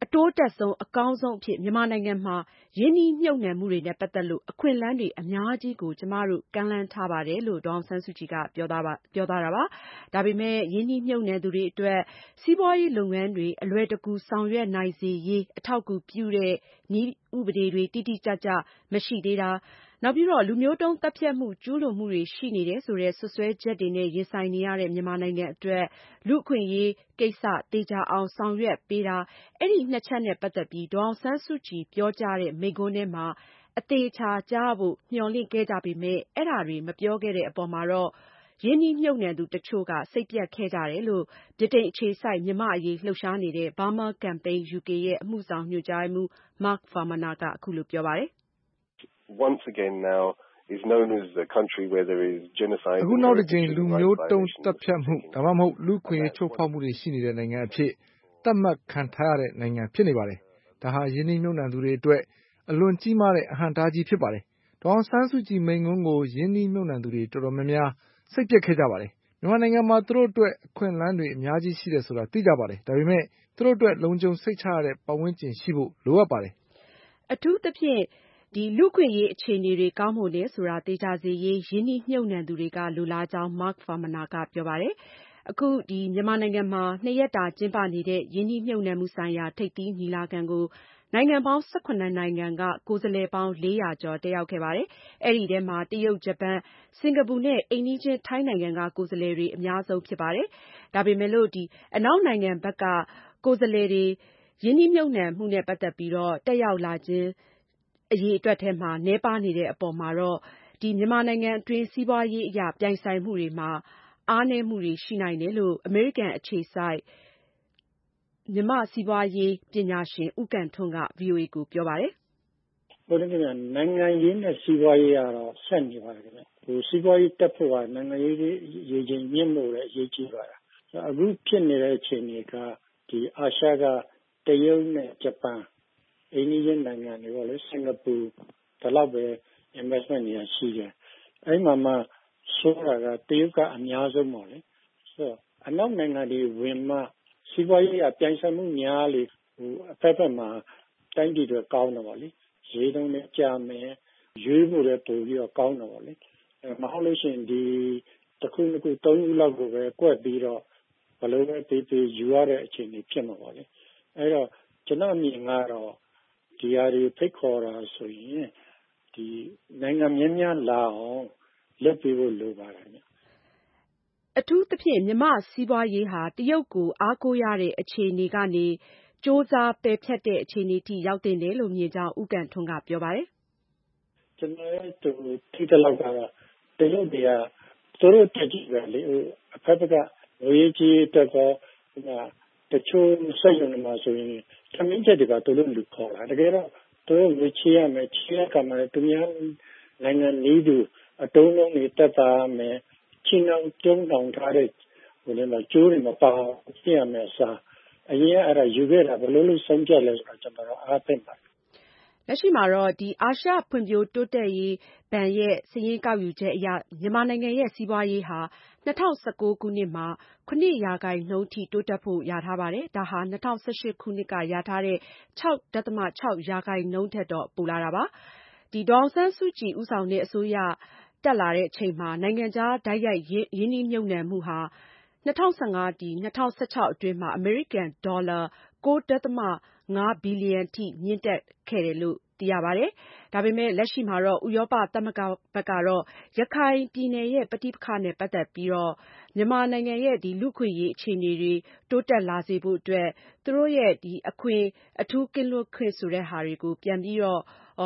အတိုးတက်ဆုံးအကောင်းဆုံးအဖြစ်မြန်မာနိုင်ငံမှာရင်းနှီးမြှုပ်နှံမှုတွေနဲ့ပတ်သက်လို့အခွင့်အလမ်းတွေအများကြီးကိုကျမတို့ကမ်းလှမ်းထားပါတယ်လို့ဒေါ်အောင်ဆန်းစုကြည်ကပြောသွားပါပြောသွားတာပါ။ဒါပေမဲ့ရင်းနှီးမြှုပ်နှံသူတွေအတွက်စီးပွားရေးလုပ်ငန်းတွေအလွယ်တကူဆောင်ရွက်နိုင်စေရေးအထောက်အကူပြုတဲ့နည်းဥပဒေတွေတိတိကျကျမရှိသေးတာနောက်ပြီးတော့လူမျိုးတုံးသတ်ဖြတ်မှုကျူးလွန်မှုတွေရှိနေတယ်ဆိုတဲ့ဆွဆွဲချက်တွေနဲ့ရင်ဆိုင်နေရတဲ့မြန်မာနိုင်ငံအတွက်လူအခွင့်အရေးကိစ္စတေချာအောင်ဆောင်ရွက်ပေးတာအဲ့ဒီနှစ်ချက်နဲ့ပတ်သက်ပြီးဒေါ်အောင်ဆန်းစုကြည်ပြောကြားတဲ့မိန့်ခွန်းထဲမှာအသေးချာကြားဖို့မျှော်လင့်ခဲ့ကြပေမဲ့အဲ့ဒါတွေမပြောခဲ့တဲ့အပေါ်မှာတော့ရင်းနှီးမြှုပ်နှံသူတချို့ကစိတ်ပျက်ခဲ့ကြတယ်လို့ဗြိတိန်အခြေစိုက်မြန်မာအရေးလှုပ်ရှားနေတဲ့ Burma Campaign ယူ ကေ ရဲ့အမှုဆောင်ညွှန်ကြားရေးမှူး Mark Farmaner ကအခုလိုပြောပါတယ်။ Once again now is known as a country where there is genocide အခုနောက်တစ်ကြိမ်လူမျိုးတုံးတပ်ဖြတ်မှုဒါမှမဟုတ်လူခွင့်ချိုးဖောက်မှုတွေရှိနေတဲ့နိုင်ငံအဖြစ်သတ်မှတ်ခံထားရတဲ့နိုင်ငံဖြစ်နေပါတယ်။ဒါဟာယင်းနှိမ့်မြုပ်နှံသူတွေအတွက်အလွန်ကြီးမားတဲ့အဟန့်တားကြီးဖြစ်ပါတယ်။ဒေါ်အောင်ဆန်းစုကြည်မိန့်ခွန်းကိုယင်းနှိမ့်မြုပ်နှံသူတွေတော်တော်များများစိတ်ပျက်ခဲ့ကြပါတယ်။မြန်မာနိုင်ငံမှာသူတို့အတွက်အခွင့်အလမ်းတွေအများကြီးရှိတယ်ဆိုတာသိကြပါတယ်။ဒါပေမဲ့သူတို့အတွက်လုံခြုံစိတ်ချရတဲ့ပတ်ဝန်းကျင်ရှိဖို့လိုအပ်ပါတယ်။အထူးသဖြင့်ဒီလူခွင့်ရေးအခြေအနေတွေကောင်းမွန်တယ်ဆိုတာသိကြစေရေးရင်းနှီးမြှုပ်နှံသူတွေကလိုလားကြောင်း Mark Farmaner ကပြောပါတယ်။အခုဒီမြန်မာနိုင်ငံမှာနှစ်ရက်တာကျင်းပနေတဲ့ရင်းနှီးမြှုပ်နှံမှုဆိုင်ရာထိပ်သီးညီလာခံကိုနိုင်ငံပေါင်း၁၇နိုင်ငံကကိုယ်စားလှယ်ပေါင်းလေးရာကျော်တက်ရောက်ခဲ့ပါတယ်။အဲဒီထဲမှာတရုတ်၊ဂျပန်၊စင်ကာပူနဲ့အိမ်နီးချင်းထိုင်းနိုင်ငံကကိုယ်စားလှယ်တွေအများဆုံးဖြစ်ပါတယ်။ဒါပေမဲ့လို့ဒီအနောက်နိုင်ငံဘက်ကကိုယ်စားလှယ်တွေရင်းနှီးမြှုပ်နှံမှုနဲ့ပတ်သက်ပြီးတော့တက်ရောက်လာခြင်းအရေးအတွက်ထဲမှာနည်းပါးနေတဲ့အပေါ်မှာတော့ဒီမြန်မာနိုင်ငံအတွင်းစီးပွားရေးအရာပြိုင်ဆိုင်မှုတွေမှာအားနည်းမှုတွေရှိနိုင်တယ်လို့အမေရိကန်အခြေစိုက်မြန်မာစီးပွားရေးပညာရှင်ဦးကံထွန်းက ဗွီအိုအေ ကိုပြောပါတယ်။ဟုတ်တယ်ခင်ဗျ။နိုင်ငံရေးနဲ့စီးပွားရေးကတော့ဆက်နေပါတယ်ခင်ဗျ။ဟိုစီးပွားရေးတက်ဖို့ကနိုင်ငံရေးရေချိန်မြင့်လို့လည်းအရေးကြီးပါတယ်။အခုဖြစ်နေတဲ့အခြေအနေကဒီအာရှကတရုတ်နဲ့ဂျပန်အိန္ဒိယနိုင်ငံတွေပေါ့လေစင်ကာပူဒါတော့ပဲ investment တွေရှိတယ်။အဲ့မှာမှဆိုတာကတရုတ်ကအများဆုံးပေါ့လေ။ဆိုတော့အနောက်နိုင်ငံတွေဝင်မှစီးပွားရေးအပြိုင်ဆိုင်မှုများလေဟိုအဖက်ဖက်မှာတိုင်းပြည်တွေကောင်းတယ်ပေါ့လေ။ရေးတုံးနဲ့ကြာမယ်ရွေးဖို့လည်းပို့ပြီးတော့ကောင်းတယ်ပေါ့လေ။အဲမဟုတ်လို့ရှိရင်ဒီတစ်ခုတစ်ခုသုံးခုလောက်ကိုပဲကွက်ပြီးတော့ဘလို့ပဲပေးပေးယူရတဲ့အခြေအနေဖြစ်မှာပေါ့လေ။အဲ့တော့ကျွန်တော်အမြင်ကတော့ဒီဟာတွေဖိတ်ခေါ်တာဆိုရင်ဒီနိုင်ငံများများလာအောင်လုပ်ပေးဖို့လိုပါတယ်ဗျ။အထူးသဖြင့်မြန်မာစီးပွားရေးဟာတရုတ်ကိုအားကိုးရတဲ့အခြေအနေကနေစ조사ပယ်ဖြတ်တဲ့အခြေအနေထိရောက်တင်တယ်လို့မြင်ကြောင်းဦးကံထွန်းကပြောပါတယ်။ကျွန်တော်ရဲ့သူထိတဲ့လောက်ကတော့တရုတ်တွေကသူတို့တက်ကြည့်ပဲလေအဖက်ဖက်ကငွေကြီးတက်တော့တချို့စက်ရုံတွေမှာဆိုရင်ခမင်းချက်တွေကသူတို့လူခေါ်လာတကယ်တော့သူတို့ဝေချရမယ်ချရကမှသူများနိုင်ငံလေးသူအတုံးလုံးတွေတက်တာမယ်ချင်းအောင်ကျုံတောင်ထားတဲ့ဟိုလည်းမကျိုးတွေမပါပြရမယ်စားအရင်အဲ့ဒါယူခဲ့တာဘယ်လိုလုပ်ဆုံးဖြတ်လဲဆိုတော့ကျွန်တော်အားသိပါတယ်လက်ရှိမှာတော့ဒီအာရှဖွံ့ဖြိုးတိုးတက်ရေးဘဏ်ရဲ့စာရင်းကောက်ယူချက်အရမြန်မာနိုင်ငံရဲ့စီးပွားရေးဟာ၂၀၁၉ခုနှစ်မှာ၇ရာခိုင်နှုန်းထိတိုးတက်ဖို့ရထားပါတယ်။ဒါဟာ၂၀၁၈ခုနှစ်ကရထားတဲ့၆ဒသမ၆ရာခိုင်နှုန်းထက်တော့ပိုလာတာပါ။ဒီဒေါ်အောင်ဆန်းစုကြည်ဦးဆောင်တဲ့အစိုးရတက်လာတဲ့အချိန်မှာနိုင်ငံခြားတိုက်ရိုက်ရင်းနှီးမြှုပ်နှံမှုဟာ၂၀၁၅ဒီ၂၀၁၆အတွင်းမှာအမေရိကန်ဒေါ်လာ၉ဒသမ၅ဘီလီယံထိမြင့်တက်ခဲ့တယ်လို့သိရပါတယ်။ဒါပေမဲ့လက်ရှိမှာတော့ဥရောပသမဂ္ဂဘက်ကတော့ရခိုင်ပြည်နယ်ရဲ့ပဋိပက္ခနဲ့ပတ်သက်ပြီးတော့မြန်မာနိုင်ငံရဲ့ဒီလူ့အခွင့်အရေးအခြေအနေတွေတိုးတက်လာစေဖို့အတွက်သူတို့ရဲ့ဒီအခွင့်အထူးကင်းလွတ်ခွင့်ဆိုတဲ့ဟာတွေကိုပြန်ပြီးတော့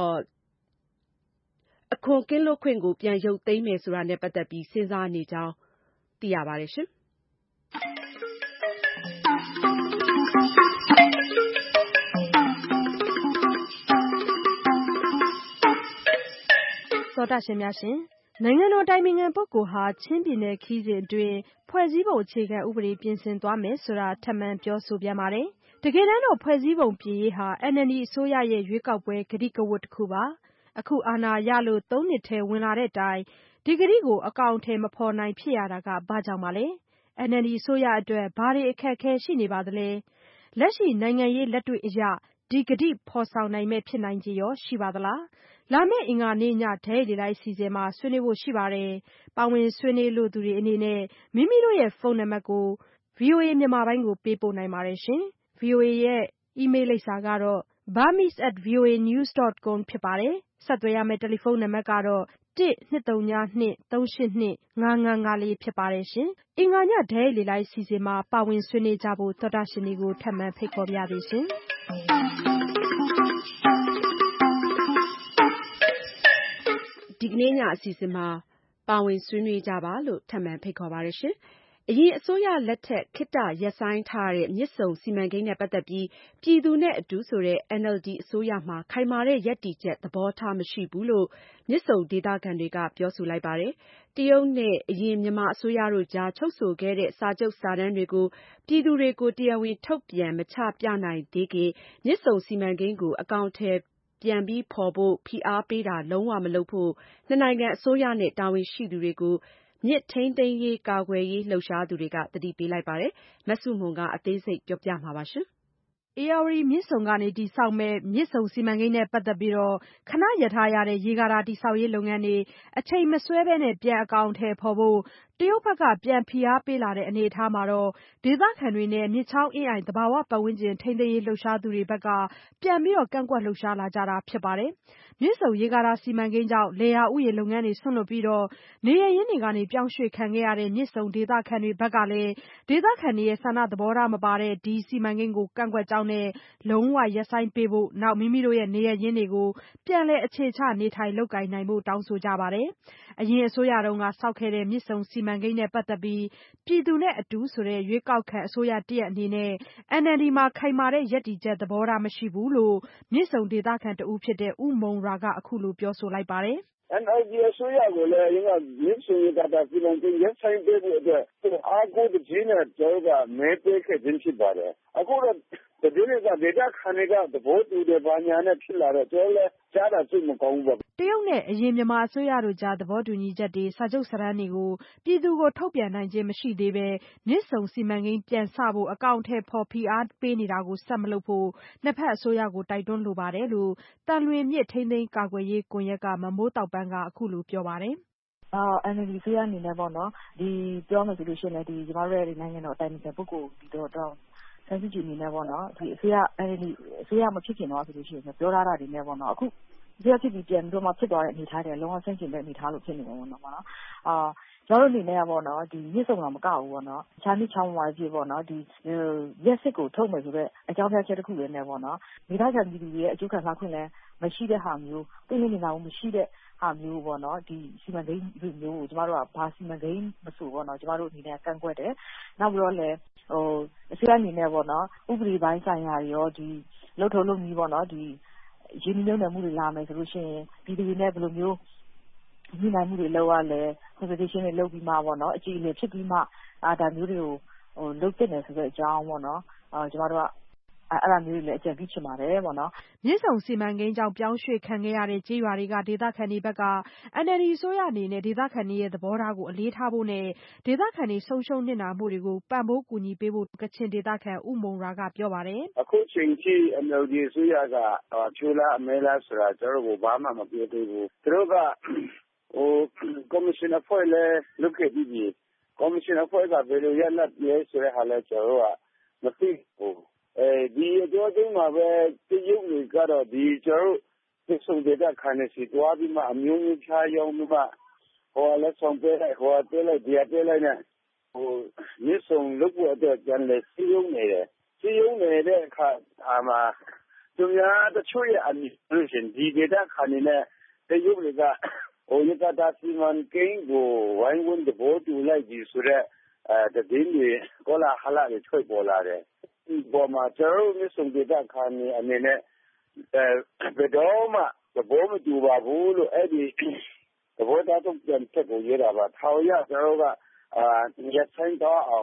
အခွန်ကင်းလွတ်ခွင့်ကိုပြန်ရုပ်သိမ်းမယ်ဆိုတာနဲ့ပတ်သက်ပြီးစဉ်းစားနေကြောင်းသိရပါတယ်ရှင်။သောတာရှင်များရှင်နိုင်ငံတော်တိုင်ပင်ခံပုဂ္ဂိုလ်ဟာချင်းပြည်နယ်ခရီးစဉ်အတွင်းဖွဲ့စည်းပုံအခြေခံဥပဒေပြင်ဆင်သွားမယ်ဆိုတာထပ်မံပြောဆိုပြန်ပါတယ်။တကယ်တမ်းတော့ဖွဲ့စည်းပုံပြင်ရေးဟာ အန်အယ်လ်ဒီ အစိုးရရဲ့ရွေးကောက်ပွဲကတိကဝတ်တစ်ခုပါ။အခုအာဏာရလို့သုံးနှစ်ထဲဝင်လာတဲ့တိုင်ဒီကတိကိုအကောင်အထည်မဖော်နိုင်ဖြစ်ရတာကဘာကြောင့်ပါလဲ။အန်အယ်လ်ဒီ အစိုးရအတွက်ဘာတွေအခက်အခဲရှိနေပါသလဲ။လက်ရှိနိုင်ငံရေးလက်တွေ့အရဒီကတိဖော်ဆောင်နိုင်မဲ့ဖြစ်နိုင်ခြေရောရှိပါသလားလာမယ့်အင်္ဂါနေ့ညဓာတ်ရိုက်လေလိုက်စီစဉ်မှာဆွေးနွေးဖို့ရှိပါတယ်ပါဝင်ဆွေးနွေးလိုသူတွေအနေနဲ့မိမိတို့ရဲ့ဖုန်းနံပါတ်ကို ဗွီအိုအေ မြန်မာပိုင်းကိုပေးပို့နိုင်ပါတယ်ရှင် ဗွီအိုအေ ရဲ့အီးမေးလ်လိပ်စာကတော့ burmese at voa news dot com ဖြစ်ပါတယ်ဆက်သွယ်ရမယ့်တယ်လီဖုန်းနံပါတ်ကတော့one two three two three eight two five five fourဖြစ်ပါတယ်ရှင်အင်္ဂါညဓာတ်ရိုက်လေလိုက်စီစဉ်မှာပါဝင်ဆွေးနွေးကြဖို့သောတာရှင်တွေကိုထပ်မံဖိတ်ခေါ်ပါရစေရှင်ဒီကနေ့ညအစီအစဉ်မှာပါဝင်ဆွေးနွေးကြပါလို့ထပ်မံဖိတ်ခေါ်ပါရရှင်အရင်အစိုးရလက်ထက်ခေတ္တရပ်ဆိုင်းထားတဲ့မြစ်ဆုံစီမံကိန်းနဲ့ပတ်သက်ပြီးပြည်သူနဲ့အတူဆိုတဲ့ အန်အယ်လ်ဒီ အစိုးရမှာခိုင်မာတဲ့ရပ်တည်ချက်သဘောထားမရှိဘူးလို့မြစ်ဆုံဒေသခံတွေကပြောဆိုလိုက်ပါတယ်။တရုတ်နဲ့အရင်မြန်မာအစိုးရတို့ကြားချုပ်ဆိုခဲ့တဲ့စာချုပ်စာတမ်းတွေကိုပြည်သူတွေကိုတရားဝင်ထုတ်ပြန်မချပြနိုင်သေးခင်မြစ်ဆုံစီမံကိန်းကိုအကောင်အထည်ပြန်ပြီးဖော်ဖို့ဖိအားပေးတာလုံးဝမလုပ်ဖို့နှစ်နိုင်ငံအစိုးရနဲ့တာဝန်ရှိသူတွေကိုမြစ်ထိန်းသိမ်းရေးကာကွယ်ရေးလှုပ်ရှားသူတွေကသတိပေးလိုက်ပါတယ်။မဆုမွန်ကအသေးစိတ်ပြောပြမှာပါရှင်။ဧရာဝတီမြစ်ဆုံကနေတည်ဆောက်မဲ့မြစ်ဆုံစီမံကိန်းနဲ့ပတ်သက်ပြီးခဏရပ်ထားရတဲ့ရေကာတာတည်ဆောက်ရေးလုပ်ငန်းတွေအချိန်မဆွဲဘဲပြန်အကောင်အထည်ဖော်ဖို့တရုတ်ဘက်ကပြန်ဖိအားပေးလာတဲ့အနေအထားမှာဒေသခံတွေနဲ့မြစ်ချောင်းအင်းအိုင်သဘာဝပတ်ဝန်းကျင်ထိန်းသိမ်းရေးလှုပ်ရှားသူတွေဘက်ကပြန်ပြီးကန့်ကွက်လှုပ်ရှားလာကြတာဖြစ်ပါတယ်။မြစ်ဆုံရေကာတာစီမံကိန်းကြောင့်လယ်ယာဥယျာဉ်လုပ်ငန်းတွေစွန့်လွှတ်ပြီးနေရပ်ရင်းတွေကနေပြောင်းရွှေ့ခံခဲ့ရတဲ့မြစ်ဆုံဒေသခံတွေဘက်ကလည်းဒေသခံတွေရဲ့ဆန္ဒသဘောထားမပါတဲ့ဒီစီမံကိန်းကိုကန့်ကွက်ကြောင်းနဲ့လုံးဝရပ်ဆိုင်းပေးဖို့နောက်မိမိတို့ရဲ့နေရပ်ရင်းတွေကိုပြန်လည်အခြေချနေထိုင်လုပ်ကိုင်နိုင်ဖို့တောင်းဆိုကြပါတယ်။အရင်အစိုးရတုန်းကစောက်ခဲ့တဲ့မြစ်ဆုံစီမံကိန်းနဲ့ပတ်သက်ပြီးပြည်သူနဲ့အတူဆိုတဲ့ရွေးကောက်ခံအစိုးရတရပ်အနေနဲ့ အန်အယ်လ်ဒီ မှာခိုင်မာတဲ့ရပ်တည်ချက်သဘောထားမရှိဘူးလို့မြစ်ဆုံဒေသခံတဦးဖြစ်တဲ့ဦးမုံရာကအခုလိုပြောဆိုလိုက်ပါတယ်။အန်အယ်လ်ဒီအစိုးရကိုလည်းအရင်ကမြစ်ဆုံရေကာတာစီမံကိန်းရပ်ဆိုင်းပေးဖို့အတွက်အားကိုးတကြီးနဲ့ကျွန်တော်ကမဲပေးခဲ့ခြင်းဖြစ်ပါတယ်။အခုတော့ဒီနေ့ကဒေသခံတွေကသဘောတူတယ်ဘာညာနဲ့ဖြစ်လာတော့ကျွန်တော်လည်းကြားတာစိတ်မကောင်းဘူးပေါ့တရုတ်နဲ့အရင်မြန်မာအစိုးရတို့ကြားသဘောတူညီချက်တွေစာချုပ်စာတမ်းတွေကိုပြည်သူကိုထုတ်ပြန်နိုင်ခြင်းမရှိသေးပဲမြစ်ဆုံစီမံကိန်းပြန်စဖို့အကောင်အထည်ဖော်ဖိအားပေးနေတာကိုဆက်မလုပ်ဖို့နှစ်ဖက်အစိုးရကိုတိုက်တွန်းလိုပါတယ်လို့သံလွင်မြစ်ထိန်းသိမ်းကာကွယ်ရေးကွန်ရက်ကမမိုးတောက်ပန်းကအခုလိုပြောပါတယ်။အန်အယ်လ်ဒီအစိုးရအနေနဲ့ပေါ့နော်ဒီပြောမယ်ဆိုလို့ရှိရင်လည်းဒီကျမတို့ရဲ့နိုင်ငံတော်အတိုင်ပင်ခံပုဂ္ဂိုလ်ဒီတော့တော့ဆန်းစုကြည်အနေနဲ့ပေါ့နော်ဒီအစိုးရအန်အယ်လ်ဒီအစိုးရမဖြစ်ခင်တော့ဆိုလို့ရှိရင်ပြောထားတာတွေနဲ့ပေါ့နော်အခုဒီအဖြစ်ဒီပြန်ပြီးတော့မှဖြစ်သွားတဲ့အနေအထားတွေလုံးဝဆန့်ကျင်တဲ့အနေအထားလို့ဖြစ်နေမှာပေါ့နော်အာကျွန်တော်တို့အနေနဲ့ကပေါ့နော်ဒီမြစ်ဆုံတာမကဘူးပေါ့နော်ချားမြစ်ချောင်းဝါဖြစ်ပေါ့နော်ဒီရက်စစ်ကိုထုတ်မယ်ဆိုတော့အကြောင်းပြချက်တစ်ခုလည်းနဲ့ပေါ့နော်မိသားစုပြည်သူတွေရဲ့အကျိုးခံစားခွင့်လည်းမရှိတဲ့ဟာမျိုးပြည်နေနေတာမရှိတဲ့ဟာမျိုးပေါ့နော်ဒီစီမံကိန်းမျိုးကိုကျမတို့ကဘာစီမံကိန်းမဆိုပေါ့နော်ကျမတို့အနေနဲ့ကန့်ကွက်တယ်နောက်ပြီးတော့လည်းဟိုအစိုးရအနေနဲ့ပေါ့နော်ဥပဒေပိုင်းဆိုင်ရာရောဒီလုံထုံလုံကြီးပေါ့နော်ဒီရင်းနှီးမြှုပ်နှံမှုတွေလာမယ်ဆိုလို့ရှိရင်ပြည်သူတွေနဲ့ဘယ်လိုမျိုးညှိနှိုင်းမှုတွေလုပ်ရလဲ consultation တွေလုပ်ပြီးမှပေါ့နော်အခြေအနေဖြစ်ပြီးမှအာဒါမျိုးတွေကိုဟိုလုပ်တင်တယ်ဆိုတဲ့အကြောင်းပေါ့နော်အာကျမတို့ကအဲ့ဒါမျိုးတွေလည်းအကြံပြုချင်ပါတယ်ပေါ့နော်မြစ်ဆုံစီမံကိန်းကြောင့်ပြောင်းရွှေ့ခံခဲ့ရတဲ့ကြေးရွာတွေကဒေသခံတွေဘက်က အန်အယ်လ်ဒီအစိုးရအနေနဲ့ဒေသခံတွေရဲ့သဘောထားကိုအလေးထားဖို့နဲ့ဒေသခံတွေဆုံးရှုံးနစ်နာမှုတွေကိုပံ့ပိုးကူညီပေးဖို့ကချင်ဒေသခံဦးမုံရာကပြောပါတယ်အခုချိန်ကြီးအန်အယ်လ်ဒီအစိုးရကဖြိုးလားအမဲလားဆိုတာကျွန်တော်တို့ဘာမှမပြောသေးဘူးသူတို့ကဟိုကော်မရှင်အဖွဲ့လည်းလုပ်ခဲ့ပြီးပြီကော်မရှင်အဖွဲ့ကဘယ်လိုရလဒ်လဲဆိုတဲ့ဟာလဲကျွန်တော်တို့ကမသိဘူးအဲဒီအကြောင်းမှာပဲတရုတ်တွေကတော့ဒီကျွန်တော်တို့စုံဒေတာခံနေစီတွားပြီးမှအမျိုးမျိုးဖြားရောင်းပြီးမှဟိုလည်းဆောင်ပေးလိုက်ဟိုတဲလိုက်ဒီတဲလိုက်နဲ့ဟိုမြစ်ဆုံလုပ်ဖို့အတွက်ကြံလေစီးရုံးနေတယ်စီးရုံးနေတဲ့အခါအာမှာသူများတချို့ရဲ့အမြင်လို့ရှင်ဒီဒေတာခံနေတဲ့တရုတ်တွေကဟိုရကတာစီမံကိန်းကိုဝိုင်းဝန်းသဘောတူလိုက်ပြီဆိုတော့အဲတည်င်းတွေကောလာဟလာတွေထွက်ပေါ်လာတယ်ဒီပေါ်မှာကျွန်တော်တို့မြစ်ဆုံဒေတာခံနေအနေနဲ့အဲဘယ်တော့မှသဘောမတူပါဘူးလို့အဲ့ဒီသဘောထားတော့ပြန်ချက်ကိုရေးတာပါထောင်ရကျွန်တော်ကအာရက်ဆိုင်တော့အောင်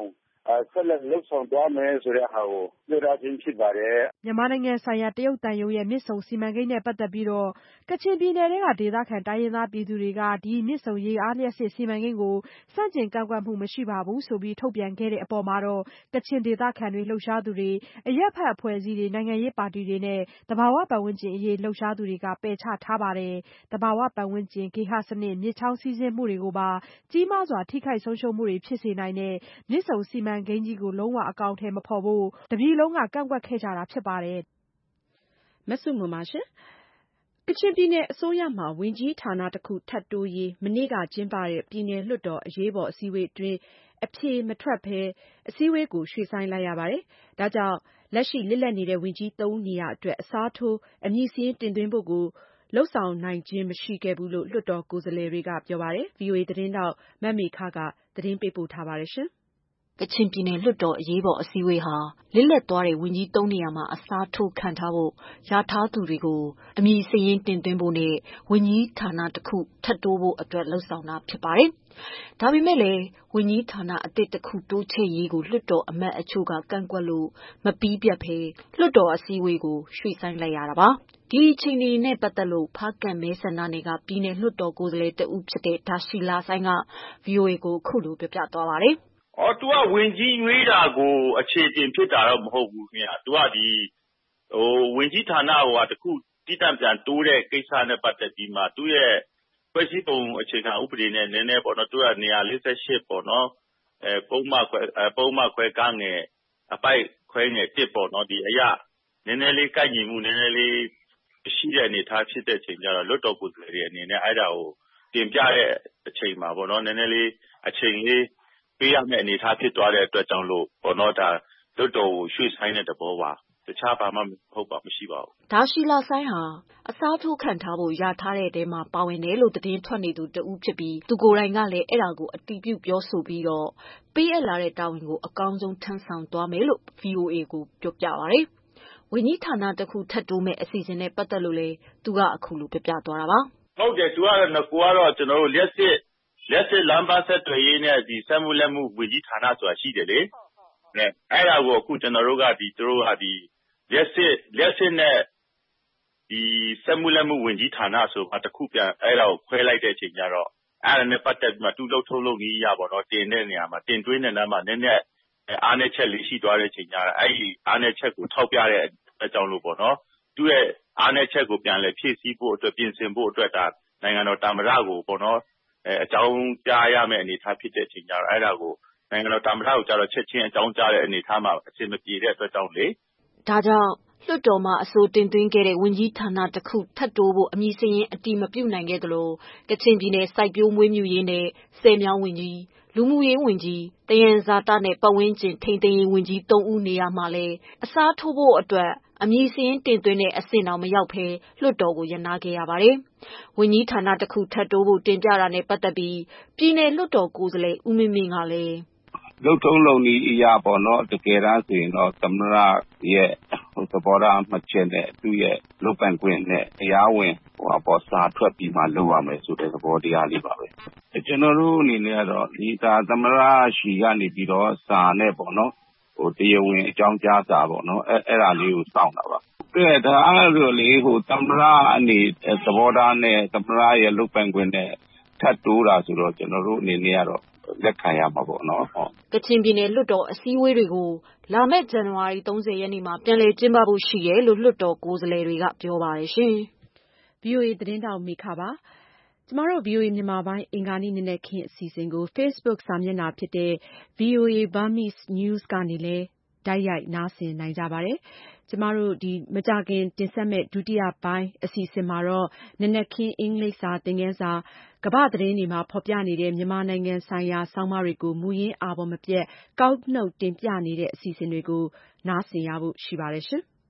ဆက်လက်လှုပ်ဆောင်သွားမယ်ဆိုတဲ့ဟာကိုပြောထားခြင်းဖြစ်ပါတယ်။မြန်မာနိုင်ငံဆိုင်ရာတရုတ်သံရုံးရဲ့မြစ်ဆုံစီမံကိန်းနဲ့ပတ်သက်ပြီးတော့ကချင်ပြည်နယ်ကဒေသခံတိုင်းရင်းသားပြည်သူတွေကဒီမြစ်ဆုံရေအားလျှပ်စစ်စီမံကိန်းကိုစန့်ကျင်ကန့်ကွက်မှုမရှိပါဘူးဆိုပြီးထုတ်ပြန်ခဲ့တဲ့အပေါ်မှာတော့ကချင်ဒေသခံတွေလှုပ်ရှားသူတွေအရက်ဖက်အဖွဲ့အစည်းတွေနိုင်ငံရေးပါတီတွေနဲ့သဘာဝပတ်ဝန်းကျင်အရေးလှုပ်ရှားသူတွေကပယ်ချထားပါတယ်။သဘာဝပတ်ဝန်းကျင်ဂေဟစနစ်မြစ်ချောင်းစီးဆင်းမှုတွေကိုပါကြီးမားစွာထိခိုက်ဆုံးရှုံးမှုတွေဖြစ်စေနိုင်တဲ့မြစ်ဆုံစီမံကိန်းကြီးကိုလုံးဝအကောင်အထည်မဖော်ဖို့တပြည်လုံးကကန့်ကွက်ခဲ့ကြတာဖြစ်ပါတယ်။မဆုမွန်ပါရှင်။ကချင်ပြည်နယ်အစိုးရမှာဝန်ကြီးဌာနတစ်ခုထပ်တိုးရေးမနေ့ကကျင်းပတဲ့ပြည်နယ်လွှတ်တော်အရေးပေါ်အစည်းအဝေးအတွင်းအဖြေမထွက်ဘဲအစည်းအဝေးကိုရွှေ့ဆိုင်းလိုက်ရပါတယ်။ဒါကြောင့်လက်ရှိလစ်လပ်နေတဲ့ဝန်ကြီးသုံးနေရာအတွက်အစားထိုးအမည်စာရင်းတင်သွင်းဖို့ကိုလုပ်ဆောင်နိုင်ခြင်းမရှိခဲ့ဘူးလို့လွှတ်တော်ကိုယ်စားလှယ်တွေကပြောပါတယ်။ ဗွီအိုအေသတင်းထောက်မမေခကသတင်းပေးပို့ထားပါတယ်ရှင်။ကချင်ပြည်နယ်လွှတ်တော်အရေးပေါ်အစည်းအဝေးဟာလစ်လပ်သွားတဲ့ဝန်ကြီးသုံးနေရာမှာအစားထိုးခန့်ထားဖို့ရထားသူတွေကိုအမည်စာရင်းတင်သွင်းဖို့နဲ့ဝန်ကြီးဌာနတစ်ခုထပ်တိုးဖို့အတွက်လှုံ့ဆော်တာဖြစ်ပါတယ်။ဒါပေမဲ့လည်းဝန်ကြီးဌာနအသစ်တစ်ခုတိုးချဲ့ရေးကိုလွှတ်တော်အမတ်အချို့ကကန့်ကွက်လို့မပြီးပြတ်ဘဲလွှတ်တော်အစည်းအဝေးကိုရွှေ့ဆိုင်းလိုက်ရတာပါ။ဒီအခြေအနေနဲ့ပတ်သက်လို့ဖားကန့်မဲဆန္ဒနယ်ကပြည်နယ်လွှတ်တော်ကိုယ်စားလှယ်တဦးဖြစ်တဲ့ဒါရှိလာဆိုင်က ဗွီအိုအေကိုခုလိုပြောပြသွားပါတယ်။အော်သူကဝင်ကြီးရွေးတာကိုအခြေတင်ဖြစ်တာတော့မဟုတ်ဘူးခင်ဗျာသူကဒီဟိုဝင်ကြီးဌာနဟိုဟာတခုတိတန့်ပြန်တိုးတဲ့ကိစ္စနဲ့ပတ်သက်ပြီးမှသူရဲ့ဖွဲ့စည်းပုံအခြေခံဥပဒေနဲ့နည်းနည်းပေါ့နော်သူကနေရာလေးဆယ်ပေါ့နော်အဲပုံမှန်ခွဲအဲပုံမှန်ခွဲကငယ်အပိုက်ခွဲငယ်တစ်ပေါ့နော်ဒီအရာနည်းနည်းလေးကိုက်ညီမှုနည်းနည်းလေးရှိတဲ့အနေထားဖြစ်တဲ့ချိန်ကျတော့လွတ်တော်ကိုယ်စားလှယ်တွေအနေနဲ့အဲ့ဒါကိုတင်ပြတဲ့အချိန်မှာပေါ့နော်နည်းနည်းလေးအချိန်လေးပေးရမယ့်အနေထားဖြစ်သွားတဲ့အတွက်ကြောင့်လို့ဘောနော်ဒါလွတ်တော်ကိုရွှေ့ဆိုင်တဲ့သဘောပါတခြားဘာမှမဟုတ်ပါမရှိပါဘူးဒါရှိလာဆိုင်ဟာအစားထိုးခံထားဖို့ရထားတဲ့တဲမှာပါဝင်တယ်လို့သတင်းထွက်နေသူတဦးဖြစ်ပြီးသူကိုယ်တိုင်ကလည်းအဲ့ဒါကိုအတိပြုပြောဆိုပြီးတော့ပေးအပ်လာတဲ့တာဝန်ကိုအကောင်းဆုံးထမ်းဆောင်သွားမယ်လို့ ဗွီအိုအေ ကိုပြောပြပါတယ်ဝန်ကြီးဌာနတစ်ခုထပ်တိုးမဲ့အစီအစဉ်နဲ့ပတ်သက်လို့လေသူကအခုလိုပြောပြသွားတာပါဟုတ်တယ်သူကတော့ငကိုကတော့ကျွန်တော်တို့လက်စစ်လက်စစ်လမ်းပါဆက်တွေရေးနဲ့ဒီစက်မှုလက်မှုဝန်ကြီးဌာနဆိုတာရှိတယ်လေအဲအဲ့ဒါကိုအခုကျွန်တော်တို့ကဒီသူတို့ကဒီလက်စစ်လက်စစ်နဲ့ဒီစက်မှုလက်မှုဝန်ကြီးဌာနဆိုတာတခုပြန်အဲ့ဒါကိုခွဲလိုက်တဲ့အချိန်ကျတော့အဲ့ဒါနဲ့ပတ်သက်ပြီးမှတူလုပ်ထုတ်လုပ်နည်းရပါတော့တင်တဲ့နေရာမှာတင်သွင်းတဲ့နေရာမှာနည်းနည်းအားနည်းချက်လေးရှိသွားတဲ့အချိန်ကျတော့အဲ့ဒီအားနည်းချက်ကိုထောက်ပြတဲ့အကြောင်းလို့ပေါ့နော်သူ့ရဲ့အားနည်းချက်ကိုပြန်လဲဖြည့်ဆည်းဖို့အတွက်ပြင်ဆင်ဖို့အတွက်ဒါနိုင်ငံတော်တာမရကိုပေါ့နော်အဲအကြောင်းကြားရမယ့်အနေထားဖြစ်တဲ့အချိန်ကျတော့အဲ့ဒါကိုနိုင်ငံတော်တာမရကိုကြတော့ချက်ချင်းအကြောင်းကြားတဲ့အနေထားမှာအဆင်မပြေတဲ့အတွက်ကြောင့်လေဒါကြောင့်လွှတ်တော်မှာအဆိုတင်သွင်းခဲ့တဲ့ဝန်ကြီးဌာနတစ်ခုထပ်တိုးဖို့အမည်စရင်အတိမပြုနိုင်ခဲ့သလိုကချင်ပြည်နယ်စိုက်ပျိုးမွေးမြူရေးနဲ့ဆယ်မြောင်းဝင်ကြီးလူမှုရေးဝန်ကြီးတယန်ဇာတနဲ့ပတ်ဝန်းကျင်ထိန်းသိမ်းရေးဝန်ကြီးသုံးဦးနေရာမှာလဲအစားထိုးဖို့အတွက်အမည်စရင်တင်သွင်းတဲ့အဆင့်တောင်မရောက်ဘဲလွှတ်တော်ကိုရနာခဲ့ရပါတယ်။ဝန်ကြီးဌာနတစ်ခုထပ်တိုးဖို့တင်ပြတာနဲ့ပတ်သက်ပြီးပြည်နယ်လွှတ်တော်ကိုယ်စားလှယ်ဦးမင်းမင်းကလည်းလုံထုံးလုံနည်းအရာပေါ့နော်တကယ်တမ်းဆိုရင်တော့သမရရဲ့သဘောထားမှတ်ချက်နဲ့သူ့ရဲ့လုပ်ပိုင်ခွင့်နဲ့တရားဝင်ဟိုအပေါ်စာထွက်ပြီးမှလုပ်ရမယ်ဆိုတဲ့သဘောတရားလေးပါပဲကျွန်တော်တို့အနေနဲ့ကတော့ဒီဒါသမရရှိကနေပြီးတော့စာနဲ့ပေါ့နော်ဟိုတရားဝင်အကြောင်းကြားစာပေါ့နော်အဲအဲ့ဒါလေးကိုစောင့်တာပါကဲဒါအဲ့လိုလေဟိုသမရအနေသဘောထားနဲ့သမရရဲ့လုပ်ပိုင်ခွင့်နဲ့ထပ်တိုးတာဆိုတော့ကျွန်တော်တို့အနေနဲ့ကတော့လက်ခံရမှာပေါ့နော်ဟုတ်ကချင်ပြည်နယ်လွှတ်တော်အစည်းအဝေးတွေကိုလာမယ့်ဇန်နဝါရီ၃၀ရက်နေ့မှာပြန်လည်ကျင်းပဖို့ရှိတယ်လို့လွှတ်တော်ကိုယ်စားလှယ်တွေကပြောပါတယ်ရှင်။ ဗွီအိုအေသတင်းတောက်မိခပါကျမတို့ ဗွီအိုအေမြန်မာပိုင်းအင်္ဂါနေ့နနက်ခင်းအစီအစဉ်ကို Facebook စာမျက်နှာဖြစ်တဲ့ ဗွီအိုအေ Burmese News ကနေလည်းတိုက်ရိုက်နားဆင်နိုင်ကြပါတယ်။ကျမတို့ဒီမကြခင်တင်ဆက်မဲ့ဒုတိယပိုင်းအစီအစဉ်မှာတော့နနက်ခင်းအင်္ဂလိပ်စာသင်ခန်းစာကမ္ဘာသတင်းတွေမှာဖော်ပြနေတဲ့မြန်မာနိုင်ငံဆိုင်ရာဆောင်းပါးတွေကိုမူရင်းအာဘော်မပြတ်ကောက်နှုတ်တင်ပြနေတဲ့အစီအစဉ်တွေကိုနားဆင်ရဖို့ရှိပါတယ်ရှင်။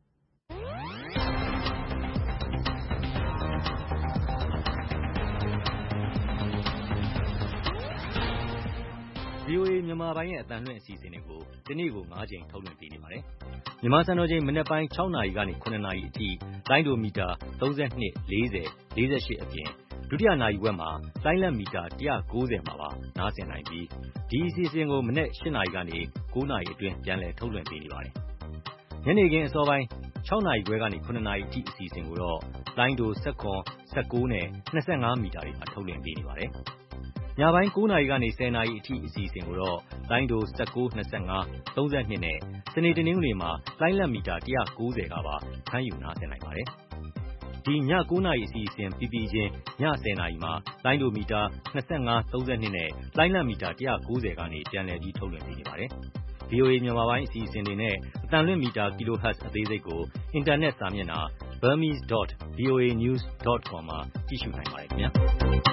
ဗွီအိုအေ မြန်မာပိုင်းရဲ့အသံလွှင့်အစီအစဉ်တွေကိုတနေ့ကို၅ကြိမ်ထုတ်လွှင့်ပေးနေပါတယ်။မြန်မာစံတော်ချိန်မနက်ပိုင်း၆နာရီကနေ၇နာရီအထိလိုင်းဒိုမီတာ၃၂ ၄၀ ၄၈အပြင်ဒုတိယနာရီဝက်မှာလိုင်းလတ်မီတာ၁၉၀မှာပါနားဆင်နိုင်ပြီးဒီအစီအစဉ်ကိုမနက်၈နာရီကနေ၉နာရီအတွင်းပြန်လည်ထုတ်လွှင့်ပေးနေပါတယ်။ညနေခင်းအစောပိုင်း၆နာရီခွဲကနေ၇နာရီအထိအစီအစဉ်ကိုတော့လိုင်းဒို၁၇ ၁၉နဲ့၂၅မီတာတွေမှာထုတ်လွှင့်ပေးနေပါတယ်။ညပိုင်း၉နာရီကနေ၁၀နာရီအထိအစီအစဉ်ကိုတော့လိုင်းဒို၁၉ ၂၅ ၃၂နဲ့စနေတနင်္ဂနွေမှာလိုင်းလတ်မီတာ၁၉၀ကပါဖမ်းယူနားဆင်နိုင်ပါတယ်။ဒီည၉နာရီအစီအစဉ်ပြီးပြီးချင်းည၁၀နာရီမှာလိုင်းဒိုမီတာ၂၅ ၃၂နဲ့လိုင်းလတ်မီတာ၁၉၀ကနေပြန်လည်ပြီးထုတ်လွှင့်ပေးနေပါတယ်။ဗွီအိုအေ မြန်မာပိုင်းအစီအစဉ်တွေနဲ့အသံလွှင့်မီတာ kilohertz အသေးစိတ်ကိုအင်တာနက်စာမျက်နှာ burmese dot voa news dot com မှာကြည့်ရှုနိုင်ပါတယ်ခင်ဗျာ။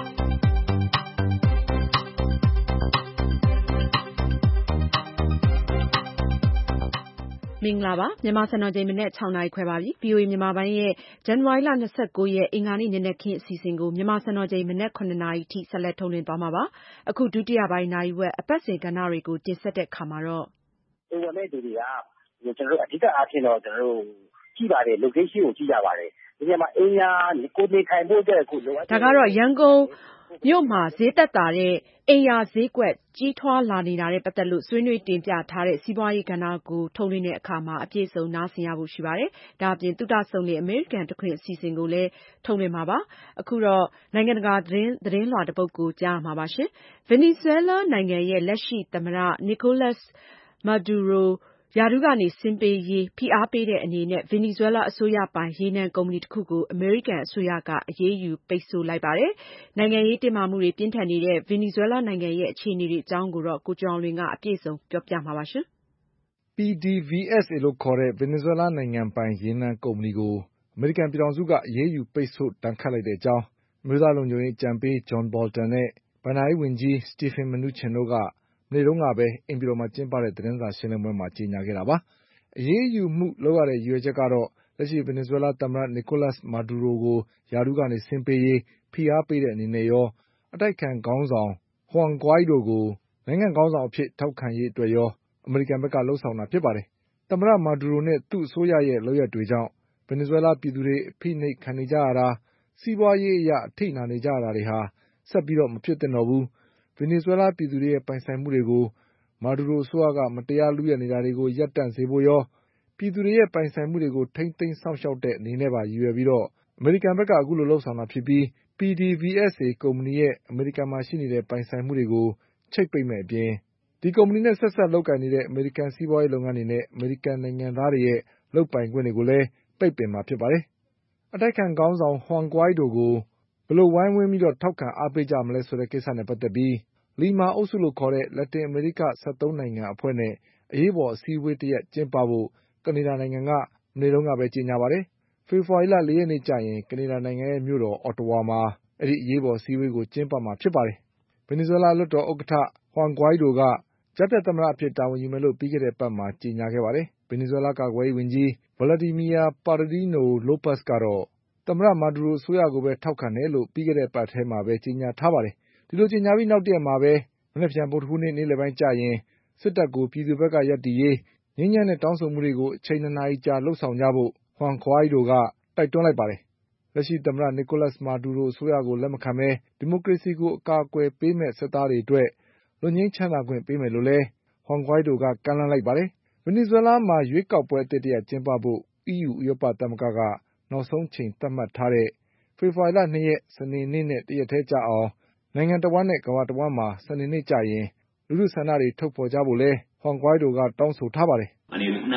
မင်္ဂလာပါမြန်မာစံတော်ချိန်မနက်၆နာရီခွဲပါပြီ ဗွီအိုအေမြန်မာပိုင်းရဲ့ဇန်နဝါရီလ၂၉ရက်အင်္ဂါနေ့နံနက်ခင်းအစီအစဉ်ကိုမြန်မာစံတော်ချိန်မနက်၇နာရီထိဆက်လက်ထုတ်လွှင့်သွားမှာပါအခုဒုတိယပိုင်းနာရီဝက်အပတ်စဉ်ကဏ္ဍတွေကိုတင်ဆက်တဲ့အခါမှာတော့ဒီဝင်မဲ့သူတွေကကျွန်တော်တို့အဓိကအားဖြင့်တော့ကျွန်တော်တို့ကြည့်ပါတယ် location ကိုကြည့်ကြပါတယ်ဒီနေရာမှာအင်ယာကိုနေထိုင်ဖို့အတွက်အခုလိုအပ်ဒါကတော့ရန်ကုန်မြို့မှာဈေးသက်သာတဲ့အိမ်ယာဈေးကွက်ကြီးထွားလာနေတာနဲ့ပတ်သက်လို့ဆွေးနွေးတင်ပြထားတဲ့စီးပွားရေးကဏ္ဍကိုထုတ်လွှင့်တဲ့အခါမှာအပြည့်စုံနားဆင်ရဖို့ရှိပါတယ်။ဒါအပြင်သုတဆုံတဲ့အမေရိကန်တခွင်အစီအစဉ်ကိုလည်းထုတ်လွှင့်မှာပါ။အခုတော့နိုင်ငံတကာသတင်းသတင်းလွှာတစ်ပုဒ်ကိုကြားမှာပါရှင်။ဗင်နီဇွဲလားနိုင်ငံရဲ့လက်ရှိသမ္မတနီကိုလပ်စ်မာဒူရိုရာထူးကနေဆင်းပေးရေးဖိအားပေးတဲ့အနေနဲ့ဗင်နီဇွဲလားအစိုးရပိုင်ရေနံကုမ္ပဏီတစ်ခုကိုအမေရိကန်အစိုးရကအရေးယူပိတ်ဆို့လိုက်ပါတယ်။နိုင်ငံရေးတင်းမာမှုတွေပြင်းထန်နေတဲ့ဗင်နီဇွဲလားနိုင်ငံရဲ့အခြေအနေတွေအကြောင်းကိုတော့ကိုကျော်အောင်လွင်ကအပြည့်စုံပြောပြမှာပါရှင်။ P D V S A လို့ခေါ်တဲ့ဗင်နီဇွဲလားနိုင်ငံပိုင်ရေနံကုမ္ပဏီကိုအမေရိကန်ပြည်ထောင်စုကအရေးယူပိတ်ဆို့ဒဏ်ခတ်လိုက်တဲ့အကြောင်းအမျိုးသားလုံခြုံရေးအကြံပေး John Bolton နဲ့ဘဏ္ဍာရေးဝန်ကြီး Steven Mnuchin တို့ကမနေ့တုန်းကပဲအိမ်ဖြူတော်မှာကျင်းပတဲ့သတင်းစာရှင်းလင်းပွဲမှာကြေညာခဲ့တာပါ။အရေးယူမှုလုပ်ရတဲ့ရည်ရွယ်ချက်ကတော့လက်ရှိဗင်နီဇွဲလားသမ္မတနီကိုလပ်စ်မာဒူရိုကိုရာထူးကနေဆင်းပေးရေးဖိအားပေးတဲ့အနေနဲ့ရောအတိုက်အခံခေါင်းဆောင်ဟွမ်ဂွိုင်းဒိုကိုနိုင်ငံခေါင်းဆောင်အဖြစ်ထောက်ခံရေးအတွက်ရောအမေရိကန်ဘက်ကလုပ်ဆောင်တာဖြစ်ပါတယ်။သမ္မတမာဒူရိုနဲ့သူ့အစိုးရရဲ့လုပ်ရပ်တွေကြောင့်ဗင်နီဇွဲလားပြည်သူတွေအဖိနှိပ်ခံနေကြရတာစီးပွားရေးအရအထိနာနေကြရတာတွေဟာဆက်ပြီးတော့မဖြစ်သင့်တော့ဘူး။ဗင်နီဇွဲလားပြည်သူတွေရဲ့ပိုင်ဆိုင်မှုတွေကိုမာဒူရိုအစိုးရကမတရားလုယက်နေတာတွေကိုရပ်တန့်စေဖို့ရောပြည်သူတွေရဲ့ပိုင်ဆိုင်မှုတွေကိုထိန်းသိမ်းစောင့်ရှောက်တဲ့အနေနဲ့ပါရည်ရွယ်ပြီးတော့အမေရိကန်ဘက်ကအခုလိုလုပ်ဆောင်တာဖြစ်ပြီး P D V S A ကုမ္ပဏီရဲ့အမေရိကန်မှာရှိနေတဲ့ပိုင်ဆိုင်မှုတွေကိုချိတ်ပိတ်မဲ့အပြင်ဒီကုမ္ပဏီနဲ့ဆက်ဆက်လုပ်ကိုင်နေတဲ့အမေရိကန်စီးပွားရေးလုပ်ငန်းတွေနဲ့အမေရိကန်နိုင်ငံသားတွေရဲ့လုပ်ပိုင်ခွင့်တွေကိုလည်းပိတ်ပင်မှာဖြစ်ပါတယ်။အတိုက်အခံခေါင်းဆောင်ဟွမ်ဂွိုင်းဒိုကိုဘယ်လိုဝိုင်းဝန်းပြီးတော့ထောက်ခံအားပေးကြမလဲဆိုတဲ့ကိစ္စနဲ့ပတ်သက်ပြီးလီမာအုပ်စုလို့ခေါ်တဲ့လက်တင်အမေရိက၁၃နိုင်ငံအဖွဲ့နဲ့အရေးပေါ်အစည်းအဝေးတရပ်ကျင်းပဖို့ကနေဒါနိုင်ငံကမနေ့တုန်းကပဲကြေညာပါတယ်။ဖေဖေါ်ဝါရီလ၄ရက်နေ့ကျရင်ကနေဒါနိုင်ငံရဲ့မြို့တော်အော်တဝါမှာအဲဒီအရေးပေါ်အစည်းအဝေးကိုကျင်းပမှာဖြစ်ပါတယ်။ဗင်နီဇွဲလားလွှတ်တော်ဥက္ကဋ္ဌဟွမ်ဂွိုင်းဒိုကကြားဖြတ်သမ္မတအဖြစ်တာဝန်ယူမယ်လို့ပြီးခဲ့တဲ့အပတ်မှာကြေညာခဲ့ပါတယ်။ဗင်နီဇွဲလားကာကွယ်ရေးဝန်ကြီးဗလာဒီမီယာပါရာဒီနိုလိုပတ်စ်ကတော့သမ္မတမာဒူရိုအစိုးရကိုပဲထောက်ခံတယ်လို့ပြီးခဲ့တဲ့အပတ်ထဲမှာပဲကြေညာထားပါတယ်။ဒီလိုကြေညာပြီးနောက်တရက်မှာပဲမနက်ဖြန်ဗုဒ္ဓဟူးနေ့နေ့လည်ပိုင်းကျရင်စစ်တပ်ကိုပြည်သူဘက်ကရပ်တည်ရေးငြိမ်းချမ်းတဲ့တောင်းဆိုမှုတွေကိုအချိန်နှစ်နာရီကြာလုပ်ဆောင်ကြဖို့ဟွမ်ဂွိုင်းဒိုကတိုက်တွန်းလိုက်ပါတယ်။လက်ရှိသမ္မတနီကိုလပ်စ်မာဒူရိုအစိုးရကိုလက်မခံဘဲဒီမိုကရေစီကိုအကာအကွယ်ပေးမဲ့စစ်သားတွေအတွက်လွတ်ငြိမ်းချမ်းသာခွင့်ပေးမယ်လို့လည်းဟွမ်ဂွိုင်းဒိုကကမ်းလှမ်းလိုက်ပါတယ်။ဗင်နီဇွဲလားမှာရွေးကောက်ပွဲအသစ်တရပ်ကျင်းပဖို့ E U ဥရောပသမဂ္ဂကနောက်ဆုံးအချိန်သတ်မှတ်ထားတဲ့ဖေဖေါ်ဝါရီလ၂ရက်စနေနေ့နဲ့တရက်ထဲကျအောင်နိုင်ငံတဝန်းနဲ့ကမ္ဘာတဝန်းမှာစနေနေ့ကျရင်လူထုဆန္ဒတွေထုတ်ဖေါ်ကြဖို့လည်းဟွမ်ဂွိုင်းဒိုကတောင်းဆိုထားပါတယ်။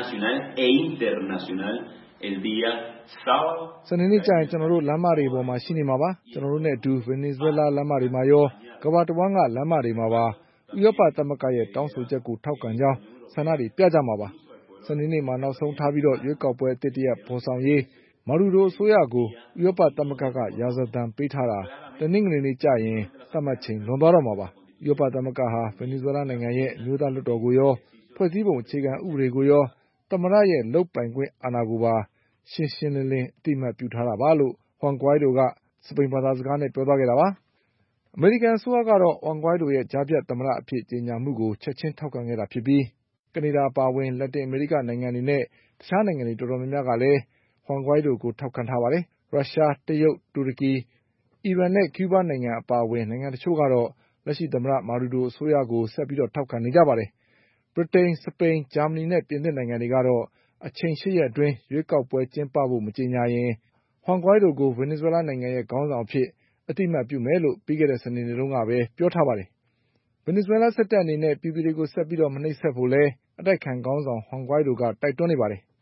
စနေနေ့ကျရင်ကျနော်တို့လမ်းမတွေပေါ်မှာရှိနေမှာပါ။ကျနော်တို့နဲ့အတူဗင်နီဇွဲလားလမ်းမတွေမှာရောကမ္ဘာတဝန်းကလမ်းမတွေမှာပါဥရောပသမဂ္ဂရဲ့တောင်းဆိုချက်ကိုထောက်ခံကြောင်းဆန္ဒတွေပြကြမှာပါ။စနေနေ့မှာနောက်ဆုံးထားပြီးတော့ရွေးကောက်ပွဲအသစ်တရပ်ဖေါ်ဆောင်ရေးမာဒူရိုအစိုးရကိုဥရောပသမဂ္ဂကရာဇသံပေးထားတာတနင်္ဂနွေနေ့ကျရင်သတ်မှတ်ချိန်လွန်သွားတော့မှာပါ။ဥရောပသမဂ္ဂဟာဗင်နီဇွဲလားနိုင်ငံရဲ့အမျိုးသားလွှတ်တော်ကိုရောဖွဲ့စည်းပုံအခြေခံဥပဒေကိုရောသမ္မတရဲ့လုပ်ပိုင်ခွင့်အာဏာကိုပါရှင်းရှင်းလင်းလင်းအသိအမှတ်ပြုထားတာပါလို့ဟွမ်ဂွိုင်းဒိုကစပိန်ဘာသာစကားနဲ့ပြောသွားခဲ့တာပါ။အမေရိကန်အစိုးရကတော့ Juan Guaido ရဲ့ကြားဖြတ်သမ္မတအဖြစ်ကြေညာမှုကိုချက်ချင်းထောက်ခံခဲ့တာဖြစ်ပြီးကနေဒါအပါအဝင်လက်တင်အမေရိကနိုင်ငံတွေနဲ့တခြားနိုင်ငံတွေတော်တော်များများကလည်း Juan Guaido ကိုထောက်ခံထားပါတယ်။ရုရှား၊တရုတ်၊တူရကီ၊အီရန်နဲ့ကျူးဘားနိုင်ငံအပါအဝင်နိုင်ငံတချို့ကတော့လက်ရှိသမ္မတမာဒူရိုအစိုးရကိုဆက်ပြီးထောက်ခံနေကြပါတယ်။ဗြိတိန်၊စပိန်၊ဂျာမနီနဲ့ပြင်သစ်နိုင်ငံတွေကတော့အချိန်ရှစ်ရက်အတွင်းရွေးကောက်ပွဲကျင်းပဖို့မကြေညာရင် Juan Guaido ကိုဗင်နီဇွဲလားနိုင်ငံရဲ့ခေါင်းဆောင်အဖြစ်အသိအမှတ်ပြုမယ်လို့ပြီးခဲ့တဲ့စနေနေ့တုန်းကပဲပြောထားပါတယ်။ဗင်နီဇွဲလားစစ်တပ်အနေနဲ့ပြည်သူတွေကိုဆက်ပြီးမနှိပ်စက်ဖို့လည်းအတိုက်အခံခေါင်းဆောင် Juan Guaido ကတိုက်တွန်းနေပါတယ်။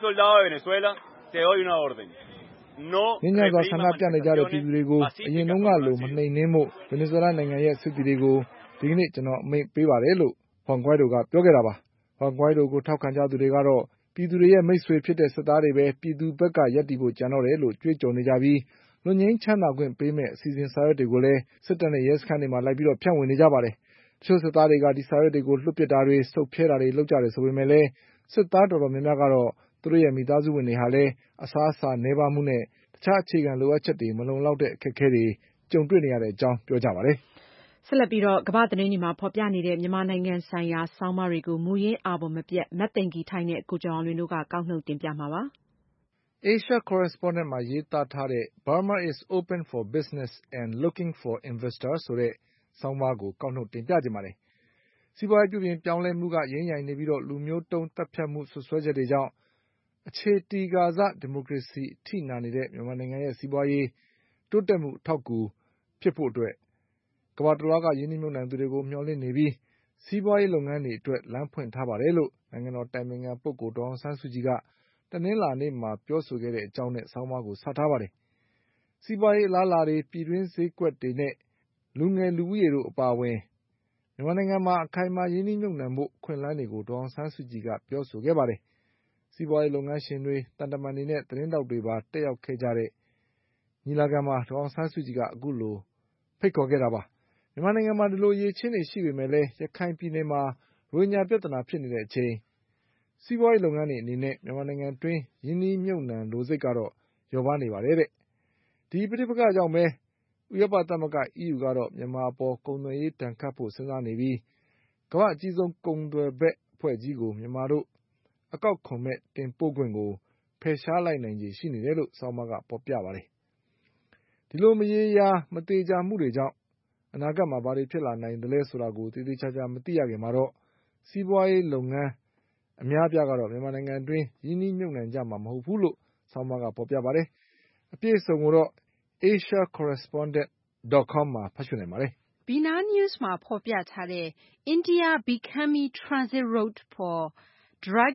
ငြိမ်းချမ်းစွာဆန္ဒပြနေကြတဲ့ပြည်သူတွေကိုအရင်တုန်းကလိုမနှိမ်နင်းဖို့ဗင်နီဇွဲလားနိုင်ငံရဲ့စစ်သည်တွေကိုဒီကနေ့ကျနော်အမိန့်ပေးပါတယ်လို့ Juan Guaido ကပြောခဲ့တာပါ။ Juan Guaido ကိုထောက်ခံကြသူတွေကတော့ပြည်သူတွေရဲ့မိတ်ဆွေဖြစ်တဲ့စစ်သားတွေပဲပြည်သူဘက်ကရပ်တည်ဖို့ကျန်တော့တယ်လို့ကြွေးကြော်နေကြပြီးလွတ်ငြိမ်းချမ်းသာခွင့်ပေးမယ့်အစီအစဉ်စာရွက်တွေကိုလည်းစစ်တပ်နဲ့ရဲစခန်းတွေမှာလိုက်ပြီးဖြန့်ဝေနေကြပါတယ်။တချို့စစ်သားတွေကဒီစာရွက်တွေကိုလွှတ်ပစ်တာတွေဆုတ်ဖြဲတာတွေလုပ်ကြတယ်ဆိုပေမဲ့လည်းစစ်သားတော်တော်များများကတော့သူတို့ရဲ့မိသားစုဝင်တွေဟာလည်းအစားအစာနည်းပါးမှုနဲ့တခြားအခြေခံလိုအပ်ချက်တွေမလုံလောက်တဲ့အခက်အခဲတွေကြုံတွေ့နေရတဲ့အကြောင်းပြောကြပါတယ်။ဆက်လက်ပြီးတော့ကမ္ဘာသတင်းတွေမှာဖော်ပြနေတဲ့မြန်မာနိုင်ငံဆိုင်ရာဆောင်းပါးတွေကိုမူရင်းအာဘော်မပြတ်မတ်သိင်္ဂီထိုက်နဲ့ကိုကျော်အောင်လွင်တို့ကကောက်နှုတ်တင်ပြမှာပါ။ Asia Correspondent မှာရေးသားထားတဲ့ Burma is open for business and looking for investors ဆိုတဲ့ဆောင်းပါးကိုကောက်နှုတ်တင်ပြချင်ပါတယ်။စီးပွားရေးပြုပြင်ပြောင်းလဲမှုကယိမ်းယိုင်နေပြီးလူမျိုးတုံးသတ်ဖြတ်မှုစွပ်စွဲချက်တွေကြောင့်အခြေတီကာစဒီမိုကရေစီအထိနာနေတဲ့မြန်မာနိုင်ငံရဲ့စီးပွားရေးတိုးတက်မှုအထောက်အကူဖြစ်ဖို့အတွက်ကမ္ဘာတလွှားကရင်းနှီးမြှုပ်နှံသူတွေကိုမျှော်လင့်နေပြီးစီးပွားရေးလုပ်ငန်းတွေအတွက်လမ်းဖွင့်ထားပါတယ်လို့နိုင်ငံတော်အတိုင်ပင်ခံပုဂ္ဂိုလ်ဒေါ်အောင်ဆန်းစုကြည်ကတနင်္လာနေ့မှာပြောဆိုခဲ့တဲ့အကြောင်းနဲ့ဆောင်းပါးကိုစထားပါတယ်။စီးပွားရေးအလားအလာတွေပြည်တွင်းဈေးကွက်တွေနဲ့လူငယ်လူဦးရေတို့အပါအဝင်မြန်မာနိုင်ငံမှာအခိုင်အမာရင်းနှီးမြှုပ်နှံဖို့အခွင့်အလမ်းတွေကိုဒေါ်အောင်ဆန်းစုကြည်ကပြောဆိုခဲ့ပါတယ်။စီးပွားရေးလုပ်ငန်းရှင်တွေ၊သံတမန်တွေနဲ့သတင်းထောက်တွေပါတက်ရောက်ခဲ့ကြတဲ့ညီလာခံမှာဒေါ်အောင်ဆန်းစုကြည်ကအခုလိုဖိတ်ခေါ်ခဲ့တာပါ။မြန်မာနိုင်ငံမှာဒီလိုအရည်အချင်းတွေရှိပေမဲ့လည်းရခိုင်ပြည်နယ်မှာရိုဟင်ဂျာပြဿနာဖြစ်နေတဲ့အချိန်စီးပွားရေးလုပ်ငန်းတွေအနေနဲ့မြန်မာနိုင်ငံတွင်းရင်းနှီးမြှုပ်နှံလိုစိတ်ကတော့လျော့ပါးနေပါတယ်တဲ့။ဒီပဋိပက္ခကြောင့်ပဲဥရောပသမဂ္ဂ E U ကတော့မြန်မာအပေါ်ကုန်သွယ်ရေးဒဏ်ခတ်ဖို့စဉ်းစားနေပြီးကမ္ဘာ့အကြီးဆုံးကုန်သွယ်ဘက်အဖွဲ့ကြီးကိုမြန်မာတို့အကောက်ခွန်မဲ့တင်ပို့ခွင့်ကိုဖယ်ရှားလိုက်နိုင်ခြေရှိနေတယ်လို့ဆောင်းပါးကဖော်ပြပါတယ်။ဒီလိုမရေရာမသေချာမှုတွေကြောင့်အနာဂတ်မှာဘာတွေဖြစ်လာနိုင်သလဲဆိုတာကိုသေသေချာချာမသိရခင်မှာတော့စီးပွားရေးလုပ်ငန်းအများအပြားကတော့မြန်မာနိုင်ငံတွင်းရင်းနှီးမြှုပ်နှံကြမှာမဟုတ်ဘူးလို့ဆောင်းပါးကဖော်ပြပါတယ်။အပြည့်အစုံကိုတော့ asia correspondent dot com မှာဖတ်ရှုနိုင်ပါတယ်။ Bina News မှာဖော်ပြထားတဲ့ India becoming transit route for drug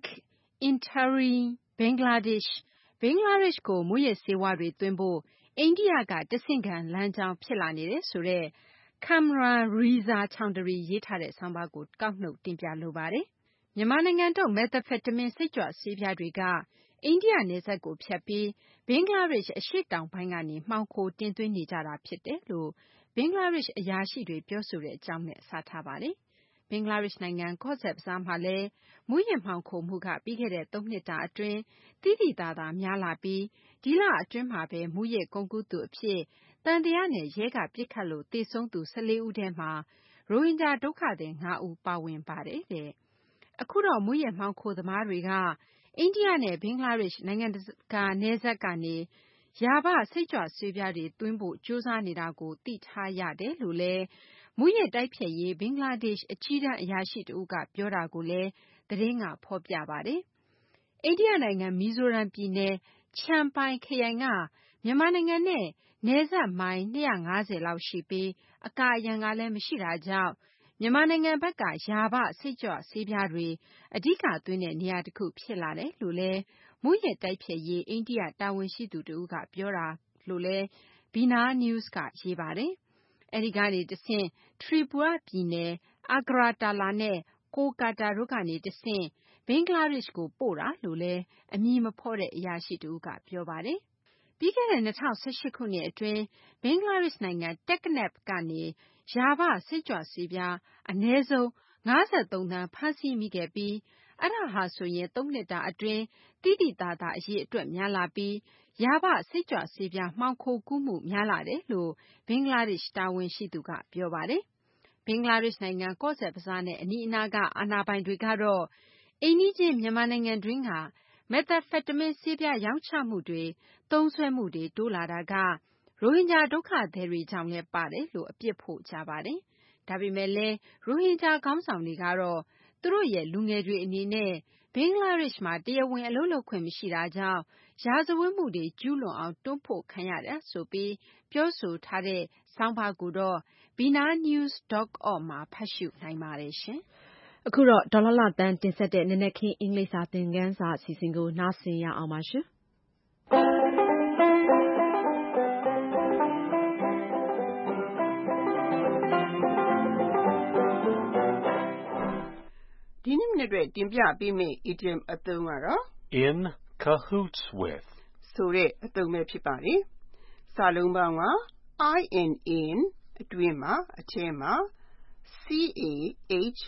entering Bangladesh ဘင်္ဂလားဒေ့ရှ်ကိုမူးယစ်ဆေးဝါးတွေသွင်းဖို့အိန္ဒိယကတဆင့်ခံလမ်းကြောင်းဖြစ်လာနေတယ်ဆိုတဲ့ Kamran Reza Chowdhury ရေးထားတဲ့ဆောင်းပါးကိုကောက်နှုတ်တင်ပြလိုပါတယ်။မြန်မာနိုင်ငံထုတ် methamphetamine စိတ်ကြွဆေးပြားတွေကအိန္ဒိယနယ်စပ်ကိုဖြတ်ပြီးဘင်္ဂလားဒေ့ရှ်အရှေ့တောင်ပိုင်းကနေမှောင်ခိုတင်သွင်းနေကြတာဖြစ်တယ်လို့ဘင်္ဂလားဒေ့ရှ်အရာရှိတွေပြောဆိုတဲ့အကြောင်းနဲ့စထားပါတယ်။ဘင်္ဂလားဒေ့ရှ်နိုင်ငံကော့ဇ်ဘဇားမှာလည်းမူးယစ်မှောင်ခိုမှုကပြီးခဲ့တဲ့သုံးနှစ်တာအတွင်းသိသိသာသာများလာပြီးဒီလအတွင်းမှာပဲမူးယစ်ကုန်ကူးသူအဖြစ်သံသယနဲ့ရဲကပစ်ခတ်လို့သေဆုံးသူ၁၄ဦးထဲမှာရိုဟင်ဂျာဒုက္ခသည်၅ဦးပါဝင်ပါတယ်တဲ့။အခုတော့မူးယစ်မှောင်ခိုသမားတွေကအိန္ဒိယနဲ့ဘင်္ဂလားဒေ့ရှ်နိုင်ငံတကာနယ်စပ်ကနေရာဘစိတ်ကြွဆေးပြားတွေသွင်းဖို့ကြိုးစားနေတာကိုသိထားရတယ်လို့လည်းမူးယစ်တိုက်ဖျက်ရေးဘင်္ဂလားဒေ့ရှ်အကြီးတန်းအရာရှိတဦးကပြောတာကိုလည်းသတင်းကဖော်ပြပါတယ်။အိန္ဒိယနိုင်ငံမီဇိုရမ်ပြည်နယ်ချမ်ပိုင်ခရိုင်ကမြန်မာနိုင်ငံနဲ့နယ်စပ်မိုင်၂၅၀လောက်ရှိပြီးအကာအရံကလည်းမရှိတာကြောင့်မြန်မာနိုင်ငံဘက်ကရာဘစိတ်ကြွဆေးပြားတွေအဓိကသွင်းတဲ့နေရာတခုဖြစ်လာတယ်လို့လည်းမူးယစ်တိုက်ဖျက်ရေးအိန္ဒိယတာဝန်ရှိသူတဦးကပြောတာလို့လည်း Bina News ကရေးပါတယ်။အဲဒီကနေတဆင့်ထရီပူရပြည်နယ်အာဂရာတာလာနဲ့ကိုကာတာတို့ကနေတဆင့်ဘင်္ဂလားဒေ့ရှ်ကိုပို့တာလို့လည်းအမည်မဖော်တဲ့အရာရှိတဦးကပြောပါတယ်။ပြီးခဲ့တဲ့၂၀၁၈ခုနှစ်အတွင်းဘင်္ဂလားဒေ့ရှ်နိုင်ငံတက္ကနဖ်ကနေရာဘစိတ်ကြွဆေးပြားအနည်းဆုံးငါးဆယ်သုံးသန်းဖမ်းဆီးမိခဲ့ပြီးအဲ့ဒါဟာဆိုရင်သုံးနှစ်တာအတွင်းတိတိတသာအရေးအတွက်များလာပြီးရာဘစိတ်ကြွဆေးပြားမှောင်ခိုကူးမှုများလာတယ်လို့ဘင်္ဂလားဒေ့ရှ်တာဝန်ရှိသူကပြောပါတယ်ဘင်္ဂလားဒေ့ရှ်နိုင်ငံကော့ဆက်ဘဇားနဲ့အနီးအနားကအာဏာပိုင်တွေကတော့အိမ်နီးချင်းမြန်မာနိုင်ငံတွင်းကမက်သာဖက်တမင်းဆေးပြားရောင်းချမှုတွေသုံးစွဲမှုတွေတိုးလာတာကရိုဟင်ဂျာဒုက္ခသည်တွေကြောင့်လည်းပါတယ်လို့အပြစ်ဖို့ကြပါတယ်ဒါပေမဲ့လည်းရိုဟင်ဂျာခေါင်းဆောင်တွေကတော့သူတို့ရဲ့လူငယ်တွေအနေနဲ့ဘင်္ဂလားဒေ့ရှ်မှာတရားဝင်အလုပ်လုပ်ခွင့်မရှိတာကြောင့်ရာဇဝတ်မှုတွေကျူးလွန်အောင်တွန်းပို့ခံရတယ်ဆိုပြီးပြောဆိုထားတဲ့ဆောင်းပါးကိုတော့ bina news dot org မှာဖတ်ရှုနိုင်ပါတယ်ရှင်။အခုတော့ဒေါ်လာလတန်းတင်ဆက်တဲ့နနက်ခင်းအင်္ဂလိပ်စာသင်ခန်းစာအစီအစဉ်ကိုနားဆင်ရအောင်ပါရှင်။ဒီနေ့မနေ့အတွက်တင်ပြပေးမယ့် idiom အသုံးကတော့ in cahoots with ဆိုတဲ့အသုံးပဲဖြစ်ပါတယ်။စာလုံးပေါင်းက in in အတွင်းမှာအထဲမှာ cahoots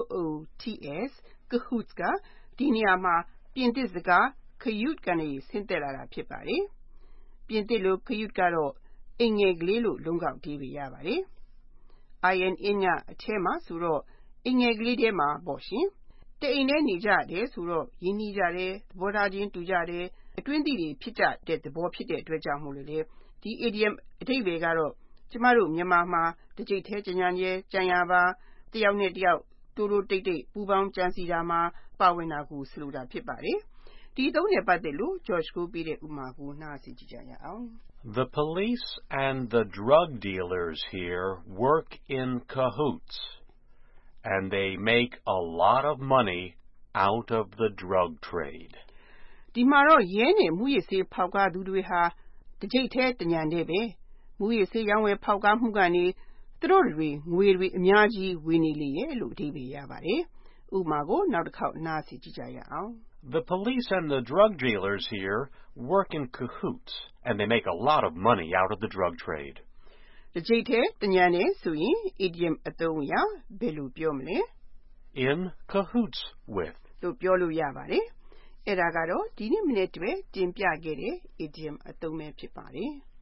cahoots ကဒီနေရာမှာပြင်သစ်စကား cahute ကနေဆင်းသက်လာတာဖြစ်ပါတယ်။ပြင်သစ်လို cahute ကတော့အိမ်ငယ်ကလေးလို့လုံးကောက်အဓိပ္ပာယ်ရပါတယ်။ in in ကအထဲမှာဆိုတော့အိမ်ငယ်ကလေးထဲမှာပေါ့ရှင်တအိမ်ထဲနေကြတယ်ဆိုတော့ရင်းနှီးကြတယ်သဘောထားချင်းတူကြတယ်အတွင်းသိတွေဖြစ်ကြတဲ့သဘောဖြစ်တဲ့အတွက်ကြောင့်မို့လို့လေဒီ idiom အဓိပ္ပာယ်ကတော့ကျမတို့မြန်မာမှာတစ်ကြိတ်သေးကြံရံကြံရပါတယောက်နဲ့တယောက်တိုးတိုးတိတ်တိတ်ပူပေါင်းကြံစီတာမှာပါဝင်တာကိုဆိုလိုတာဖြစ်ပါတယ်ဒီအသုံးနဲ့ပတ်သက်လို့ George ကိုပြတဲ့ဥပမာကိုနားဆင်ကြည့်ကြရအောင် The police and the drug dealers here work in cahoots and they make a lot of money out of the drug trade. ဒီမှာတော့ရဲနဲ့မူရစ်ဆေးဖောက်ကားသူတွေဟာတစ်ကြိတ်သေးတညံတဲ့ပဲမူရစ်ဆေးရောင်းဝယ်ဖောက်ကားမှုကနေသူတို့တွေငွေတွေအများကြီးဝင်နေလေရဲ့လို့အဓိပ္ပာယ်ရပါတယ်။ဥပမာကိုနောက်တစ်ခေါက်နားဆင်ကြည့်ကြရအောင် The police and the drug dealers here work in cahoots and they make a lot of money out of the drug trade. တစ်ကြိတ်သေးတညံတဲ့ဆိုရင် idiom အသုံးအရဘယ်လိုပြောမလဲ In cahoots with လို့ပြောလို့ရပါတယ်။အဲ့ဒါကတော့ဒီနေ့မနေ့တည်းတင်ပြခဲ့တဲ့ idiom အသုံးပဲဖြစ်ပါတယ်။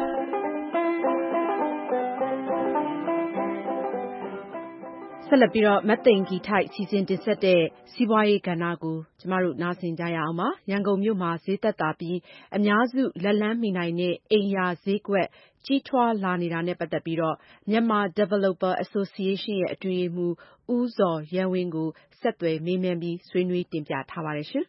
ဆက်လက်ပြီးတော့မတ်သိင်ဂီထိုက်စီစဉ်တင်ဆက်တဲ့စီးပွားရေးကဏ္ဍကိုကျမတို့နားဆင်ကြရအောင်ပါရန်ကုန်မြို့မှာဈေးသက်သာပြီးအများစုလက်လန်းမီနိုင်တဲ့အိမ်ယာဈေးကွက်ကြီးထွားလာနေတာနဲ့ပတ်သက်ပြီးတော့မြန်မာ Developer Association ရဲ့အတွင်းရေးမှူးဦးဇော်ရဲဝင်းကိုဆက်သွယ်မေးမြန်းပြီးဆွေးနွေးတင်ပြထားပါတယ်ရှင်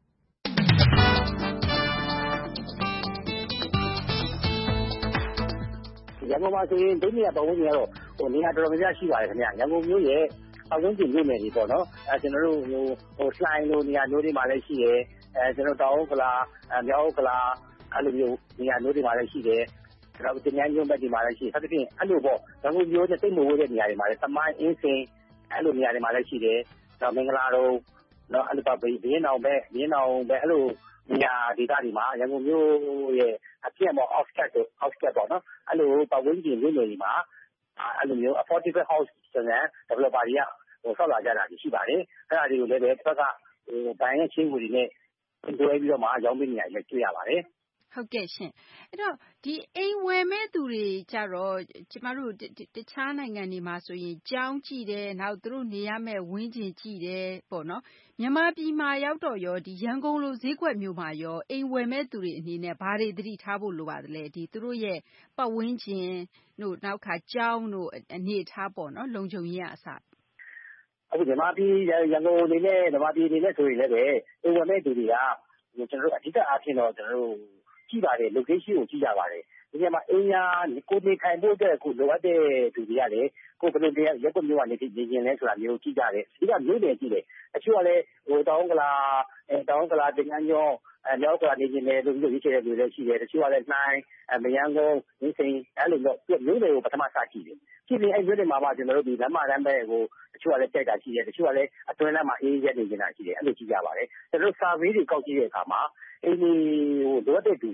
ရန်ကုန်မှာဆိုရင်ဒုတိယပတ်ဝန်းကျင်ကတော့ဟိုနေရာတော်တော်များများရှိပါတယ်ခင်ဗျာရန်ကုန်မြို့ရဲ့ပတ်ဝန်းကျင်မြို့နယ်တွေပေါ့နော်အဲကျွန်တော်တို့ဟိုဟိုလှိုင်းလိုနေရာမျိုးတွေမှာလည်းရှိတယ်အဲကျွန်တော်တောင်ဥက္ကလာမြောက်ဥက္ကလာအဲ့လိုမျိုးနေရာမျိုးတွေမှာလည်းရှိတယ်ဒါတော့တင်ញညွန့်ဘက်ဒီမှာလည်းရှိဆက်ဖြင့်အဲ့လိုပေါ့ရန်ကုန်မြို့ရဲ့တိတ်မဝေးတဲ့နေရာတွေမှာလည်းသမိုင်းအင်းစင်အဲ့လိုနေရာတွေမှာလည်းရှိတယ်တော့မင်္ဂလာတော့နော်အဲ့လိုပဲဘင်းအောင်ပဲဘင်းအောင်ပဲအဲ့လိုနေရာဒေသတွေမှာရန်ကုန်မြို့ရဲ့အပြည့်အမော outskirt outskirt ပေါ့နော်အဲ့လိုပတ်ဝန်းကျင်မြို့နယ်တွေမှာအဲ့လိုမျိုး affordable house ဆိုတဲ့ developer တွေကဟိုဆောက်လာကြတာရှိပါတယ်အဲ့ဒါတွေကိုလည်းပဲတစ်ခါကဟိုဘဏ်ရဲ့ချင်းငွေတွေနဲ့တွဲပြီးတော့မှရောင်းပေးနေရတယ်တွေ့ရပါတယ်ဟုတ်ကဲ့ရှင်အဲ့တော့ဒီအိမ်ဝယ်မဲ့သူတွေကြတော့ကျမတို့တခြားနိုင်ငံတွေမှာဆိုရင်ကြောင်းကြည့်တယ်နောက်သူတို့နေရမဲ့ဝင်းကျင်ကြည့်တယ်ပေါ့နော်မြန်မာပြည်မှာရောက်တော့ရောဒီရန်ကုန်လိုဈေးကွက်မျိုးမှာရောအိမ်ဝယ်မဲ့သူတွေအနေနဲ့ဘာတွေသတိထားဖို့လိုပါသလဲဒီသူတို့ရဲ့ပတ်ဝန်းကျင်တို့နောက်ခါကြောင်းတို့အနေထားပေါ့နော်လုံခြုံရေးအစားအခုမြန်မာပြည်ရန်ကုန်နေနဲ့မြန်မာပြည်နေနဲ့ဆိုရင်လည်းပဲအိမ်ဝယ်မဲ့သူတွေကကျွန်တော်တို့အဓိကအားဖြင့်တော့ကျွန်တော်တို့ကြည့်ပါတယ် location ကိုကြည့်ကြပါတယ်ဒီနေရာမှာအင်းညာကိုနေခိုင်ဖို့အတွက်ကိုလိုအပ်တဲ့သူတွေကလည်းကိုဘယ်လိုတည်းရက်ကွက်မျိုးကနေနေကျင်လဲဆိုတာမျိုးကြည့်ကြတယ်ဒီကမျိုးတွေကြည့်တယ်အချို့ကလည်းဟိုတောင်းကလာအဲတောင်းကလာတင်ညာညောအဲမြောက်ကလာနေကျင်တယ်လို့ပြောရေးချတဲ့လူတွေရှိတယ်တချို့ကလည်းနှိုင်းအမယန်းကုန်းရင်းစိန်အဲ့လိုမျိုးမျိုးတွေကိုပထမစကြည့်တယ်ကြည့်ပြီးအဲ့မျိုးတွေမှာမှကျွန်တော်တို့ဒီလမ်းမတန်းပဲကိုတချို့ကလည်းကြိုက်တာရှိတယ်တချို့ကလည်းအတွင်းလမ်းမှာအေးရက်နေနေတာရှိတယ်အဲ့လိုကြည့်ကြပါတယ်ကျွန်တော်တို့ survey တွေကောက်ကြည့်တဲ့အခါမှာအင်းဒီဟိုလိုအပ်တဲ့သူတွေက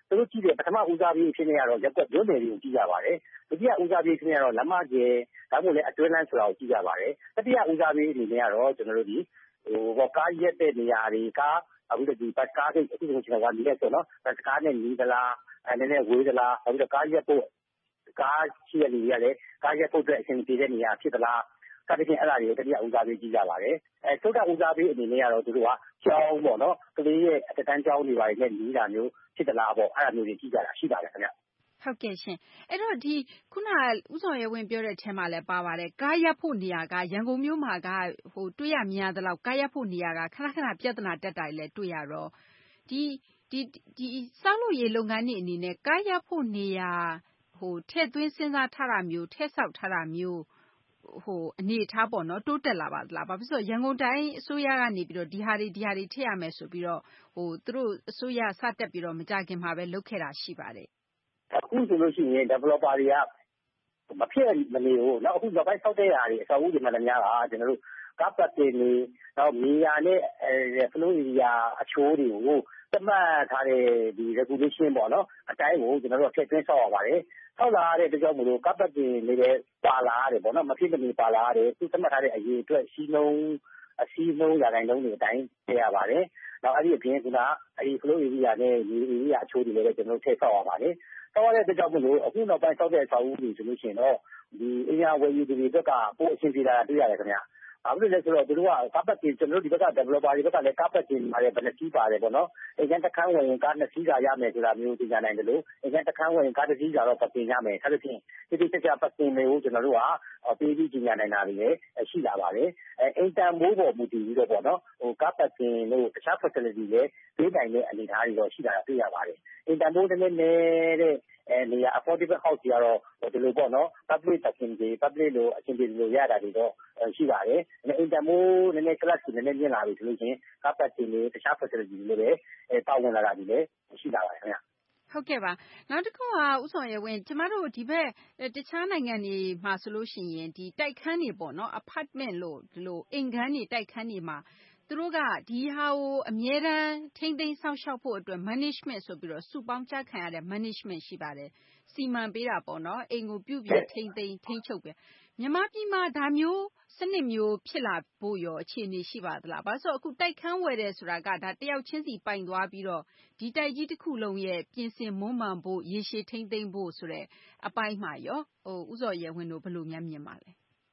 သူတို့ကြည့်တဲ့ပထမဦးစားပေးဖြစ်နေရတော့ရက်ကွက်မြို့နယ်တွေကိုကြည့်ကြပါတယ်ဒုတိယဦးစားပေးဖြစ်နေရတော့လမ်းမကြီးဒါမှမဟုတ်လည်းအတွင်းလမ်းဆိုတာကိုကြည့်ကြပါတယ်တတိယဦးစားပေးအနေနဲ့ကတော့ကျွန်တော်တို့ဒီဟိုဘောကားရက်တဲ့နေရာတွေကားအခုတည်းပတ်ကားတွေအခုကျွန်တော်ကလည်းဆိုနော်ပတ်ကားနဲ့နီးသလားအဲနည်းနည်းဝေးသလားအခုတော့ကားရက်ဖို့ကားရှိရနေရတယ်ကားရက်ဖို့အတွက်အဆင်ပြေတဲ့နေရာဖြစ်သလားစသဖြင့်အဲ့ဒါတွေကိုတတိယဦးစားပေးကြည့်ကြပါတယ်အဲသုဒ္ဓဦးစားပေးအနေနဲ့ကတော့သူတို့ကကျောင်းပေါ့နော်ကလေးရဲ့အတန်းကျောင်းတွေပါနဲ့နီးတာမျိုးဖြစ်သလားပေါ့အဲ့ဒါမျိုးတွေကြည့်ကြတာရှိပါတယ်ခင်ဗျဟုတ်ကဲ့ရှင်အဲ့တော့ဒီခုနဦးစောရဲဝင်းပြောတဲ့အထဲမှာလည်းပါပါတယ်ကားရပ်ဖို့နေရာကရန်ကုန်မြို့မှာကဟိုတွေ့ရမြင်ရသလောက်ကားရပ်ဖို့နေရာကခဏခဏပြဿနာတက်တာလည်းတွေ့ရတော့ဒီဒီဒီစောက်လို့ရေးလုပ်ငန်းတွေအနေနဲ့ကားရပ်ဖို့နေရာဟိုထည့်သွင်းစဉ်းစားထားတာမျိုးထည့်ဆောက်ထားတာမျိုးဟိုအနေထားပေါ့နော်တိုးတက်လာပါသလားဘာဖြစ်လို့ရန်ကုန်တိုင်းအစိုးရကနေပြီးတော့ဒီဟာတွေဒီဟာတွေထည့်ရမယ်ဆိုပြီးတော့ဟိုသူတို့အစိုးရစတက်ပြီးတော့မကြခင်မှာပဲလုပ်ခဲ့တာရှိပါတယ်အခုဆိုလို့ရှိရင် developer တွေကမဖြစ်မနေဘူးเนาะအခုနောက်ပိုင်းဆောက်တဲ့ຢာတွေအဆောက်အဦတွေမှလည်းများတာကျွန်တော်တို့ကားပတ်တင်နေတော့မြေယာနဲ့အဲ flow area အချိုးတွေကိုသတ်မှတ်ထားတဲ့ဒီ regulation ပေါ့နော်အတိုင်းကိုကျွန်တော်တို့ထည့်သွင်းဆောက်ရပါတယ်ဆောက်လာတဲ့အတွက်ကြောင့်မလို့ကားပတ်တင်နေတဲ့ပါလာရတယ်ပေါ့နော်မဖြစ်မနေပါလာရတယ်သူသတ်မှတ်ထားတဲ့အရေးအတွက်စီးလုံးအစီးလုံးရာတိုင်းလုံးတွေအတိုင်းထည့်ရပါတယ်နောက်အဲ့ဒီအပြင်ကအဲ့ဒီ flow area နဲ့မြေ area အချိုးတွေလည်းကျွန်တော်တို့ထည့်ဆောက်ရပါတယ်ဆောက်ရတဲ့အတွက်ကြောင့်မလို့အခုနောက်ပိုင်းဆောက်တဲ့အဆောက်အဦတွေဆိုလို့ရှိရင်တော့ဒီအရာဝယ်ယူတွေဘက်ကပိုအဆင်ပြေတာတွေ့ရတယ်ခင်ဗျာဘာလို့လဲဆိုတော့သူတို့ကကားပတ်တင်ကျွန်တော်တို့ဒီဘက်က developer တွေဘက်ကလည်းကားပတ်တင်ပါတယ်ဘယ်နှစီးပါတယ်ပေါ့နော်အရင်တစ်ခန်းဝင်ကားနှစ်စီးသာရမယ်ဆိုတာမျိုးသိကြနိုင်တယ်လို့အရင်တစ်ခန်းဝင်ကားတစ်စီးသာတော့ပတ်တင်ရမယ်အဲ့ဒါဖြင့်ဒီဒီချက်ချက်ပတ်တင်တွေကိုကျွန်တော်တို့ကပေးပြီးကြီးညာနိုင်တာတွေလည်းရှိလာပါတယ်အဲအင်တန်မိုးပေါ်မူတည်ပြီးတော့ပေါ့နော်ဟိုကားပတ်တင်လို့တခြား facility လည်းပေးနိုင်တဲ့အနေအထားတွေတော့ရှိတာတွေ့ရပါတယ်အင်တန်မိုးနည်းနည်းတဲ့အဲနေရာ affordable house တွေကတော့ဒီလိုပေါ့နော် public parking တွေ public လို့အချင်းချင်းလို့ရတာတွေတော့ရှိပါတယ်အဲအင်တန်မိုးနည်းနည်း class နည်းနည်းမြင်လာပြီဆိုလို့ချင်းကားပတ်တင်တွေတခြား facility တွေလည်းအဲတာဝန်လာတာတွေလည်းရှိလာပါတယ်ခင်ဗျဟုတ်ကဲ့ပါနောက်တစ်ခုကဦးစောရဲဝင်းကျမတို့ဒီဘက်တခြားနိုင်ငံတွေမှာဆိုလို့ရှိရင်ဒီတိုက်ခန်းတွေပေါ့နော် apartment လို့ဒီလိုအိမ်ခန်းတွေတိုက်ခန်းတွေမှာသူတို့ကဒီဟာကိုအမြဲတမ်းထိမ့်သိမ်းဆောက်ရှောက်ဖို့အတွက် management ဆိုပြီးတော့စုပေါင်းကြခံရတဲ့ management ရှိပါတယ်စီမံပေးတာပေါ့နော်အိမ်ကိုပြုပြင်ထိမ့်သိမ်းထိမ့်ချုပ်ပဲမြန်မာပြည်မှာဒါမျိုးစနစ်မျိုးဖြစ်လာဖို့ရောအခြေအနေရှိပါသလားဘာလို့ဆိုအခုတိုက်ခန်းဝယ်တယ်ဆိုတာကဒါတယောက်ချင်းစီပိုင်သွားပြီးတော့ဒီတိုက်ကြီးတစ်ခုလုံးရဲ့ပြင်ဆင်မွမ်းမံဖို့ရေရှည်ထိမ့်သိမ်းဖို့ဆိုတဲ့အပိုင်းမှာရောဟိုဥစောရဲဝင်းတို့ဘယ်လိုများမြင်ပါလဲ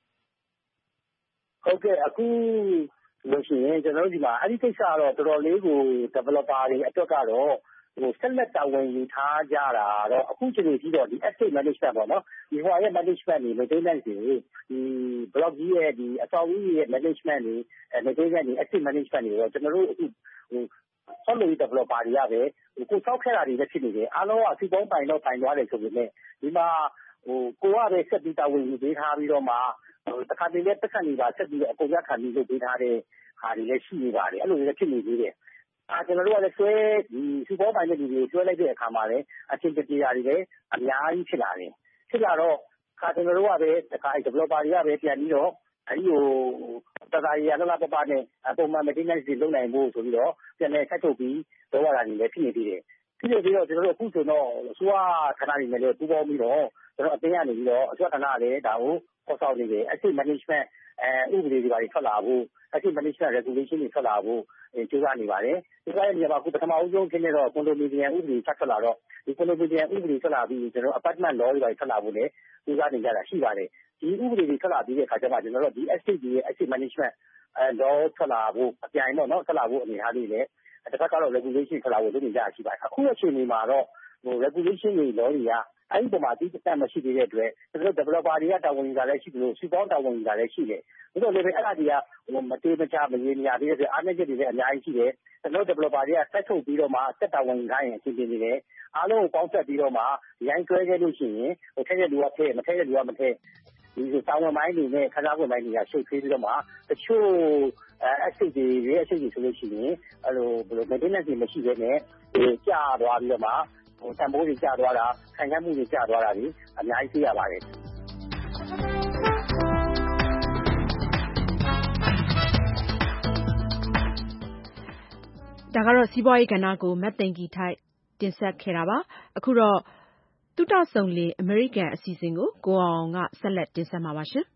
ဟုတ်ကဲ့အခုလို့ရှိရင်ကျွန်တော်တို့ဒီမှာအဲ့ဒီကိစ္စကတော့တော်တော်လေးကို developer တွေအတွက်ကတော့ဟိုဆက်လက်တာဝန်ယူထားကြတာတော့အခုချိန်ကြီးတော့ဒီ asset management ပေါ့နော်ဒီဟိုရဲ့ management တွေ maintenance တွေဒီ block ကြီးရဲ့ဒီအဆောက်အဦရဲ့ management တွေ maintenance တွေ asset management တွေတော့ကျွန်တော်တို့အခုဟိုဆောက်လုပ်ရေး developer တွေကပဲကိုဆောက်ခဲ့တာတွေလည်းဖြစ်နေတယ်အားလုံးကစီပေါင်းပိုင်တော့ပိုင်သွားတယ်ဆိုပေမဲ့ဒီမှာဟိုကိုကပဲဆက်ပြီးတာဝန်ယူပေးထားပြီးတော့မှတခါတည်းလည်းပတ်စံနေတာဆက်ပြီးတော့အကုန်ရခံပြီးလုပ်ပေးထားတဲ့ဟာတွေလည်းရှိနေပါတယ်အဲ့လိုလည်းဖြစ်နေသေးတယ်အာကျွန်တော်တို့ကလည်းဆွဲဒီစီပေါင်းပိုင်တဲ့လူတွေဆွဲလိုက်တဲ့အခါမှာလည်းအချင်းချင်းတရားတွေလည်းအများကြီးဖြစ်လာတယ်ဖြစ်လာတော့ခါကျွန်တော်တို့ကပဲတခါ developer တွေကပဲပြန်ပြီးတော့အဲ့ဒီဟိုတခါရရလာပပနဲ့ပုံမှန် maintenance တွေလုပ်နိုင်ဖို့ဆိုပြီးတော့ပြန်လဲဆက်ထုတ်ပြီးတော့ရတာတွေလည်းဖြစ်နေသေးတယ်ဖြစ်နေပြီးတော့ကျွန်တော်တို့အခုဆိုတော့အစိုးရဌာနတွေနဲ့လည်းပူးပေါင်းပြီးတော့ကျွန်တော်အတင်းရနေပြီးတော့အစိုးရဌာနကလည်းဒါကိုပေါ်ဆောင်နေတယ် asset management အဲဥပဒေတွေပါထွက်လာဖို့ asset management regulation တွေထွက်လာဖို့ကြိုးစားနေပါတယ်ဒီကနေ့မှာအခုပထမအဦးဆုံးဖြစ်နေတော့ condominium ဥပဒေထွက်လာတော့ဒီ condominium ဥပဒေထွက်လာပြီးကျွန်တော် apartment law တွေပါထွက်လာဖို့လည်းကြိုးစားနေကြတာရှိပါတယ်ဒီဥပဒေတွေထွက်လာပြီးတဲ့အခါကျမှကျွန်တော်တို့ဒီ asset တွေ asset management အဲ law ထွက်လာဖို့အပြိုင်တော့เนาะထွက်လာဖို့အနေအားလေးလည်းတစ်ခါကတော့ regulation ထွက်လာဖို့လုပ်နေကြတာရှိပါတယ်အခုအချိန်ဒီမှာတော့ဟို regulation တွေ law တွေကအဲ့ဒီပုံမှာဒီတက်မရှိသေးတဲ့အတွက်ကျွန်တော် developer တွေကတာဝန်ယူတာလည်းရှိတယ်လို့စီပေါင်းတာဝန်ယူတာလည်းရှိတယ်ဒါတော့လည်းအဲ့ဒါတွေကဟိုမတေးမချမရေနေရသေးတဲ့အားနည်းချက်တွေလည်းအများကြီးရှိတယ်ကျွန်တော် developer တွေကဆက်ထုတ်ပြီးတော့မှစက်တာဝန်ယူခိုင်းရင်အချင်းချင်းတွေလည်းအားလုံးကိုပေါင်းဆက်ပြီးတော့မှရိုင်းတွဲခဲ့လို့ရှိရင်ဟိုထက်တဲ့လူကထည့်မထည့်တဲ့လူကမထည့်ဒီတောင်းဝမိုင်းတွေနဲ့ခဏခွင့်မိုင်းတွေကရှုပ်ထွေးပြီးတော့မှတချို့အဲအစိတ်တွေရဲ့အစိတ်တွေဆိုလို့ရှိရင်အဲ့လိုဘယ်လို maintenance တွေမရှိဘဲနဲ့ကြာသွားပြီးတော့မှဟိုတံပိုးတွေကျသွားတာခံရမှုတွေကျသွားတာဒီအများကြီးသိရပါတယ်ဒါကတော့စီးပွားရေးကဏ္ဍကိုမတ်သိင်္ဂီထိုက်တတင်ဆက်ခဲ့တာပါ။အခုတော့သုတစုံလင်အမေရိကန်အစီအစဉ်ကိုကိုအောင်ကဆက်လက်တင်ဆက်မှာပါရှင်။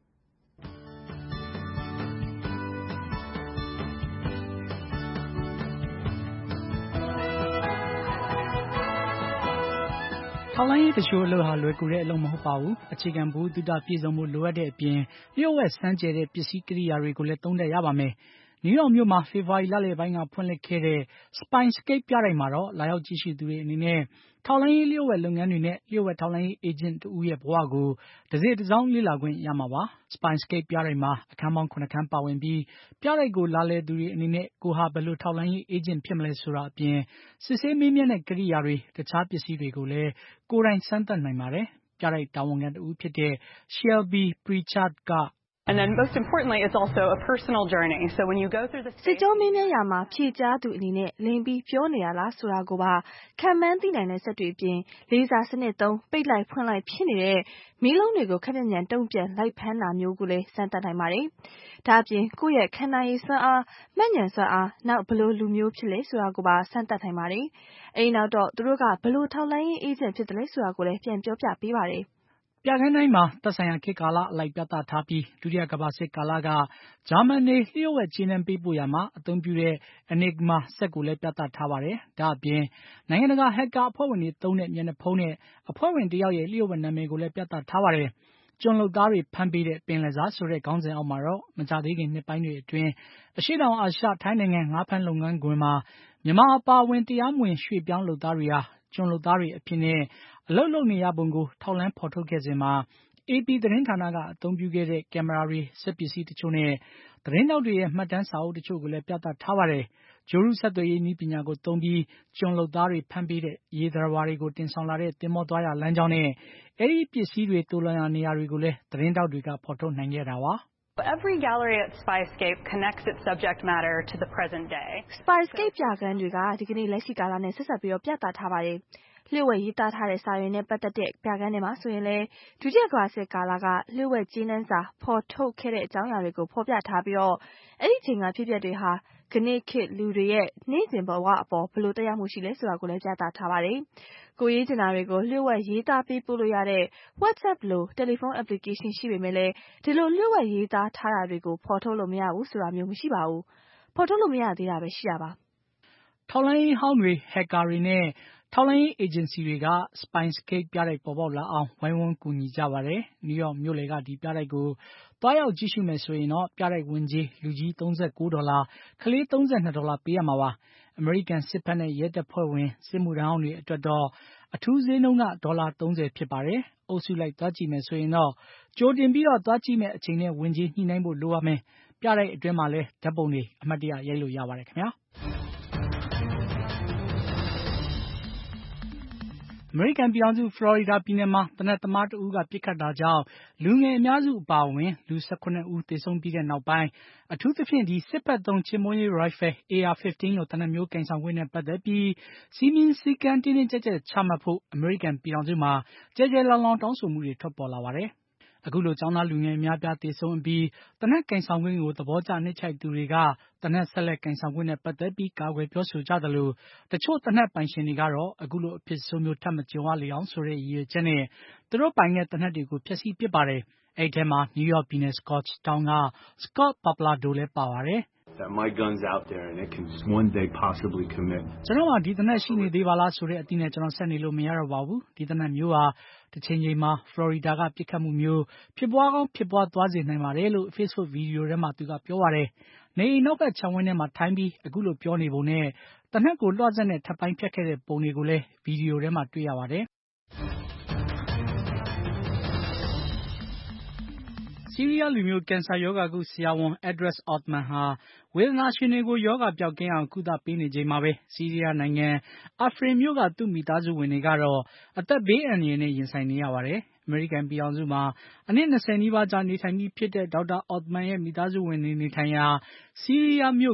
ထောက်လှမ်းရေးတချို့အလုပ်ဟာလွယ်ကူတဲ့အလုပ်မဟုတ်ပါဘူး။အခြေခံဘုသူတပြည့်စုံမှုလိုအပ်တဲ့အပြင်လျှို့ဝှက်စမ်းကြယ်တဲ့ပစ္စည်းကိရိယာတွေကိုလည်းသုံးတတ်ရပါမယ်။နယူးယောက်မြို့မှာဖေဖော်ဝါရီလလယ်ပိုင်းကဖွင့်လှစ်ခဲ့တဲ့ Spyscape ပြတိုက်မှာတော့လာရောက်ကြည့်ရှုသူတွေအနေနဲ့ထောက်လှမ်းရေးလျှို့ဝှက်လုပ်ငန်းတွေနဲ့လျှို့ဝှက်ထောက်လှမ်းရေးအေဂျင့်တဦးရဲ့ဘဝကိုတစိတစောင်းလေ့လာခွင့်ရမှာပါ။ Spyscape ပြတိုက်မှာအခန်းပေါင်းခုနစ်ခန်းပါဝင်ပြီးပြတိုက်ကိုလာလည်သူတွေအနေနဲ့ကိုဟာဘယ်လိုထောက်လှမ်းရေးအေဂျင့်ဖြစ်မလဲဆိုတာအပြင်စစ်ဆေးမေးမြန်းတဲ့ကိရိယာတွေတခြားပစ္စည်းတွေကိုလည်းကိုယ်တိုင်စမ်းသပ်နိုင်ပါတယ်။ပြတိုက်တာဝန်ခံတဦးဖြစ်တဲ့ Shelby Pritchard က And then most importantly, it's also a personal journey. So when you go through the စစ်ကြောမင်းများရာမှာဖြည့်ကြားသူအနေနဲ့လင်းပြီးပြောနေရလားဆိုတာကိုပါခံမှန်းသိနိုင်တဲ့စက်တွေအပြင်လေးစားစနစ်သုံးပိတ်လိုက်ဖွင့်လိုက်ဖြစ်နေတဲ့မီးလုံးတွေကိုခက်မြန်တုံ့ပြန်လိုက်ဖမ်းတာမျိုးကိုလည်းစမ်းသပ်နိုင်ပါတယ်။ဒါအပြင်ကိုယ့်ရဲ့ခန္ဓာရည်စွမ်းအားမှတ်ဉာဏ်စွမ်းအားနောက်ဘလို့လူမျိုးဖြစ်လဲဆိုတာကိုပါစမ်းသပ်နိုင်ပါတယ်။အဲဒီနောက်တော့သူတို့ကဘလို့ထောက်လှမ်းရေးအေဂျင့်ဖြစ်တယ်လဲဆိုတာကိုလည်းပြန်ပြောပြပေးပါတယ်။ပြခန်းတိုင်းမှာသက်ဆိုင်ရာခေတ်ကာလအလိုက်ပြသထားပြီးဒုတိယကမ္ဘာစစ်ကာလကဂျာမန်တွေလျှို့ဝှက်ကြေးနန်းပေးပို့ရမှာအသုံးပြုတဲ့ Enigma စက်ကိုလည်းပြသထားပါတယ်။ဒါအပြင်နိုင်ငံတကာဟက်ကာအဖွဲ့ဝင်တွေသုံးတဲ့မျက်နှာဖုံးနဲ့အဖွဲ့ဝင်တယောက်ရဲ့လျှို့ဝှက်နာမည်ကိုလည်းပြသထားပါတယ်။ကျွန်လုပ်သားတွေဖမ်းပေးတဲ့ပင်လယ်စားဆိုတဲ့ခေါင်းစဉ်အောက်မှာတော့မကြသေးခင်နှစ်ပိုင်းတွေအတွင်းအရှေ့တောင်အာရှထိုင်းနိုင်ငံငါးဖမ်းလုပ်ငန်းခွင်မှာမြန်မာအပါအဝင်တရားမဝင်ရွှေ့ပြောင်းလုပ်သားတွေဟာကျွန်လုပ်သားတွေအဖြစ်နဲ့အလုပ်လုပ်နေရပုံကိုထောက်လှမ်းဖော်ထုတ်ခဲ့စဉ်မှာ အေပီ သတင်းဌာနကအသုံးပြုခဲ့တဲ့ကင်မရာတွေစက်ပစ္စည်းတချို့နဲ့သတင်းတောက်တွေရဲ့မှတ်တမ်းစာအုပ်တချို့ကိုလည်းပြသထားပါတယ်။ဂျိုရုဆက်သွယ်ရေးနည်းပညာကိုသုံးပြီးကျွန်လုပ်သားတွေဖမ်းပေးတဲ့ရေသတ္တဝါတွေကိုတင်ဆောင်လာတဲ့သင်္ဘောသွားရလမ်းကြောင်းနဲ့အဲဒီပစ္စည်းတွေသိုလှောင်ရာနေရာတွေကိုလည်းသတင်းတောက်တွေကဖော်ထုတ်နိုင်ခဲ့တာပါ။ Every gallery at Spyscape connects its subject matter to the present day. Spyscape ပြခန်းတွေကဒီကနေ့လက်ရှိကာလနဲ့ဆက်ဆက်ပြီးတော့ပြသထားပါတယ်။လျှို့ဝှက်ရေးသားထားတဲ့စာရွက်နဲ့ပတ်သက်တဲ့ပြခန်းတွေမှာဆိုရင်လည်းဒုတိယကမ္ဘာစစ်ကာလကလျှို့ဝှက်ကြေးနန်းစာဖော်ထုတ်ခဲ့တဲ့အကြောင်းအရာတွေကိုဖော်ပြထားပြီးတော့အဲ့ဒီချိန်ကဖြစ်ပျက်တွေဟာခဏခေတ်လူတွေရဲ့နေ့စဉ်ဘဝအပေါ်ဘယ်လိုတရားမှုရှိလဲဆိုတာကိုလည်းပြသထားပါတယ်။ကိုရေးချင်တာတွေကိုလျှို့ဝှက်ရေးသားပေးပို့လို့ရတဲ့ WhatsApp လိုတယ်လီဖုန်း application ရှိပေမဲ့လည်းဒီလိုလျှို့ဝှက်ရေးသားထားတာတွေကိုဖော်ထုတ်လို့မရဘူးဆိုတာမျိုးမရှိပါဘူး။ဖော်ထုတ်လို့မရသေးတာပဲရှိတာပါ။ထောက်လှမ်းရေးဟောင်းတွေဟက်ကာတွေနဲ့ထောက်လှမ်းရေးအေဂျင်စီတွေက Spyscape ပြတိုက်ပေါ်ပေါက်လာအောင်ဝိုင်းဝန်းကူညီကြပါတယ်။နယူးယောက်မြို့လယ်ကဒီပြတိုက်ကိုသွားရောက်ကြည့်ရှုမယ်ဆိုရင်တော့ပြတိုက်ဝင်ကြီးလူကြီးသုံးဆယ့်ကိုးဒေါ်လာကလေးသုံးဆယ့်နှစ်ဒေါ်လာပေးရမှာပါ။အမေရိကန်စစ်ဘက်နဲ့ရဲတပ်ဖွဲ့ဝင်စစ်မှုထမ်းဟောင်းတွေအတွက်တော့အထူးဈေးနှုန်းကဒေါ်လာသုံးဆယ်ဖြစ်ပါတယ်။အုပ်စုလိုက်သွားကြည့်မယ်ဆိုရင်တော့ကြိုတင်ပြီးတော့သွားကြည့်မယ်အချိန်နဲ့ဝင်ကြီးညှိနှိုင်းဖို့လိုပါမယ်။ပြတိုက်အတွင်းမှာလည်းဓာတ်ပုံတွေအမှတ်တရရိုက်လို့ရပါတယ်ခင်ဗျာ။အမေရိကန်ပြည်ထောင်စုဖလော်ရီဒါပြည်နယ်မှာသေနတ်သမားတဦးကပစ်ခတ်တာကြောင့်လူငယ်အများစုအပါအဝင်လူ၁၇ဦးသေဆုံးပြီးတဲ့နောက်ပိုင်းအထူးသဖြင့်ဒီစစ်ဘက်သုံးချေမှုန်းရေးရိုင်ဖယ် အေအာ ဖစ်ဖ်တင်း လိုသေနတ်မျိုးကင်ဆောင်ခွင့်နဲ့ပတ်သက်ပြီးစည်းမျဉ်းစည်းကမ်းတင်းတင်းကျပ်ကျပ်ချမှတ်ဖို့အမေရိကန်ပြည်ထောင်စုမှာကျယ်ကျယ်လောင်လောင်တောင်းဆိုမှုတွေထွက်ပေါ်လာပါတယ်။အခုလိုကျောင်းသားလူငယ်အများပြားသေဆုံးအပြီးသေနတ်ကင်ဆောင်ခွင့်ကိုသဘောကျနှစ်ချိုက်သူတွေကသေနတ်ဆက်လက်ကင်ဆောင်ခွင့်နဲ့ပတ်သက်ပြီးကာကွယ်ပြောဆိုကြသလိုတချို့သေနတ်ပိုင်ရှင်တွေကတော့အခုလိုအဖြစ်ဆိုးမျိုးထပ်မကြုံရလေအောင်ဆိုတဲ့ရည်ရွယ်ချက်နဲ့သူတို့ပိုင်တဲ့သေနတ်တွေကိုဖျက်ဆီးပစ်ပါတယ်။အဲဒီထဲမှာနယူးယောက်ပြည်နယ် Scottstown က Scott Pappalardo လည်းပါပါတယ်။ That my gun's out there and it can one day possibly commit. ကျွန်တော်ကဒီသေနတ်ရှိနေသေးပါလားဆိုတဲ့အသည့်နဲ့ကျွန်တော်ဆက်နေလို့မရတော့ပါဘူး။ဒီသေနတ်မျိုးဟာတစ်ချိန်ချိန်မှာဖလော်ရီဒါကပြစ်ခတ်မှုမျိုးဖြစ်ပွားကောင်းဖြစ်ပွားသွားစေနိုင်ပါတယ်လို့ Facebook ဗီဒီယိုထဲမှာသူကပြောပါတယ်။နေအိမ်နောက်ဘက်ခြံဝင်းထဲမှာထိုင်ပြီးအခုလိုပြောနေပုံနဲ့သေနတ်ကိုလွှတ်စက်နဲ့ထပ်ပိုင်းဖြတ်ခဲ့တဲ့ပုံတွေကိုလည်းဗီဒီယိုထဲမှာတွေ့ရပါတယ်။ဆီးရီးယားလူမျိုးကင်ဆာရောဂါကုဆရာဝန် Edris Othman ဟာဝေဒနာရှင်တွေကိုရောဂါပျောက်ကင်းအောင်ကုသပေးနေချိန်မှာပဲဆီးရီးယားနိုင်ငံအာဖရင်မြို့ကသူ့မိသားစုဝင်တွေကတော့အသက်ဘေးအန္တရာယ်နဲ့ရင်ဆိုင်နေရပါတယ်။အမေရိကန်ပြည်ထောင်စုမှာအနှစ်၂၀နီးပါးကြာနေထိုင်ပြီးဖြစ်တဲ့ဒေါက်တာ Othman ရဲ့မိသားစုဝင်တွေနေထိုင်ရာဆီးရီးယားမြို့ကို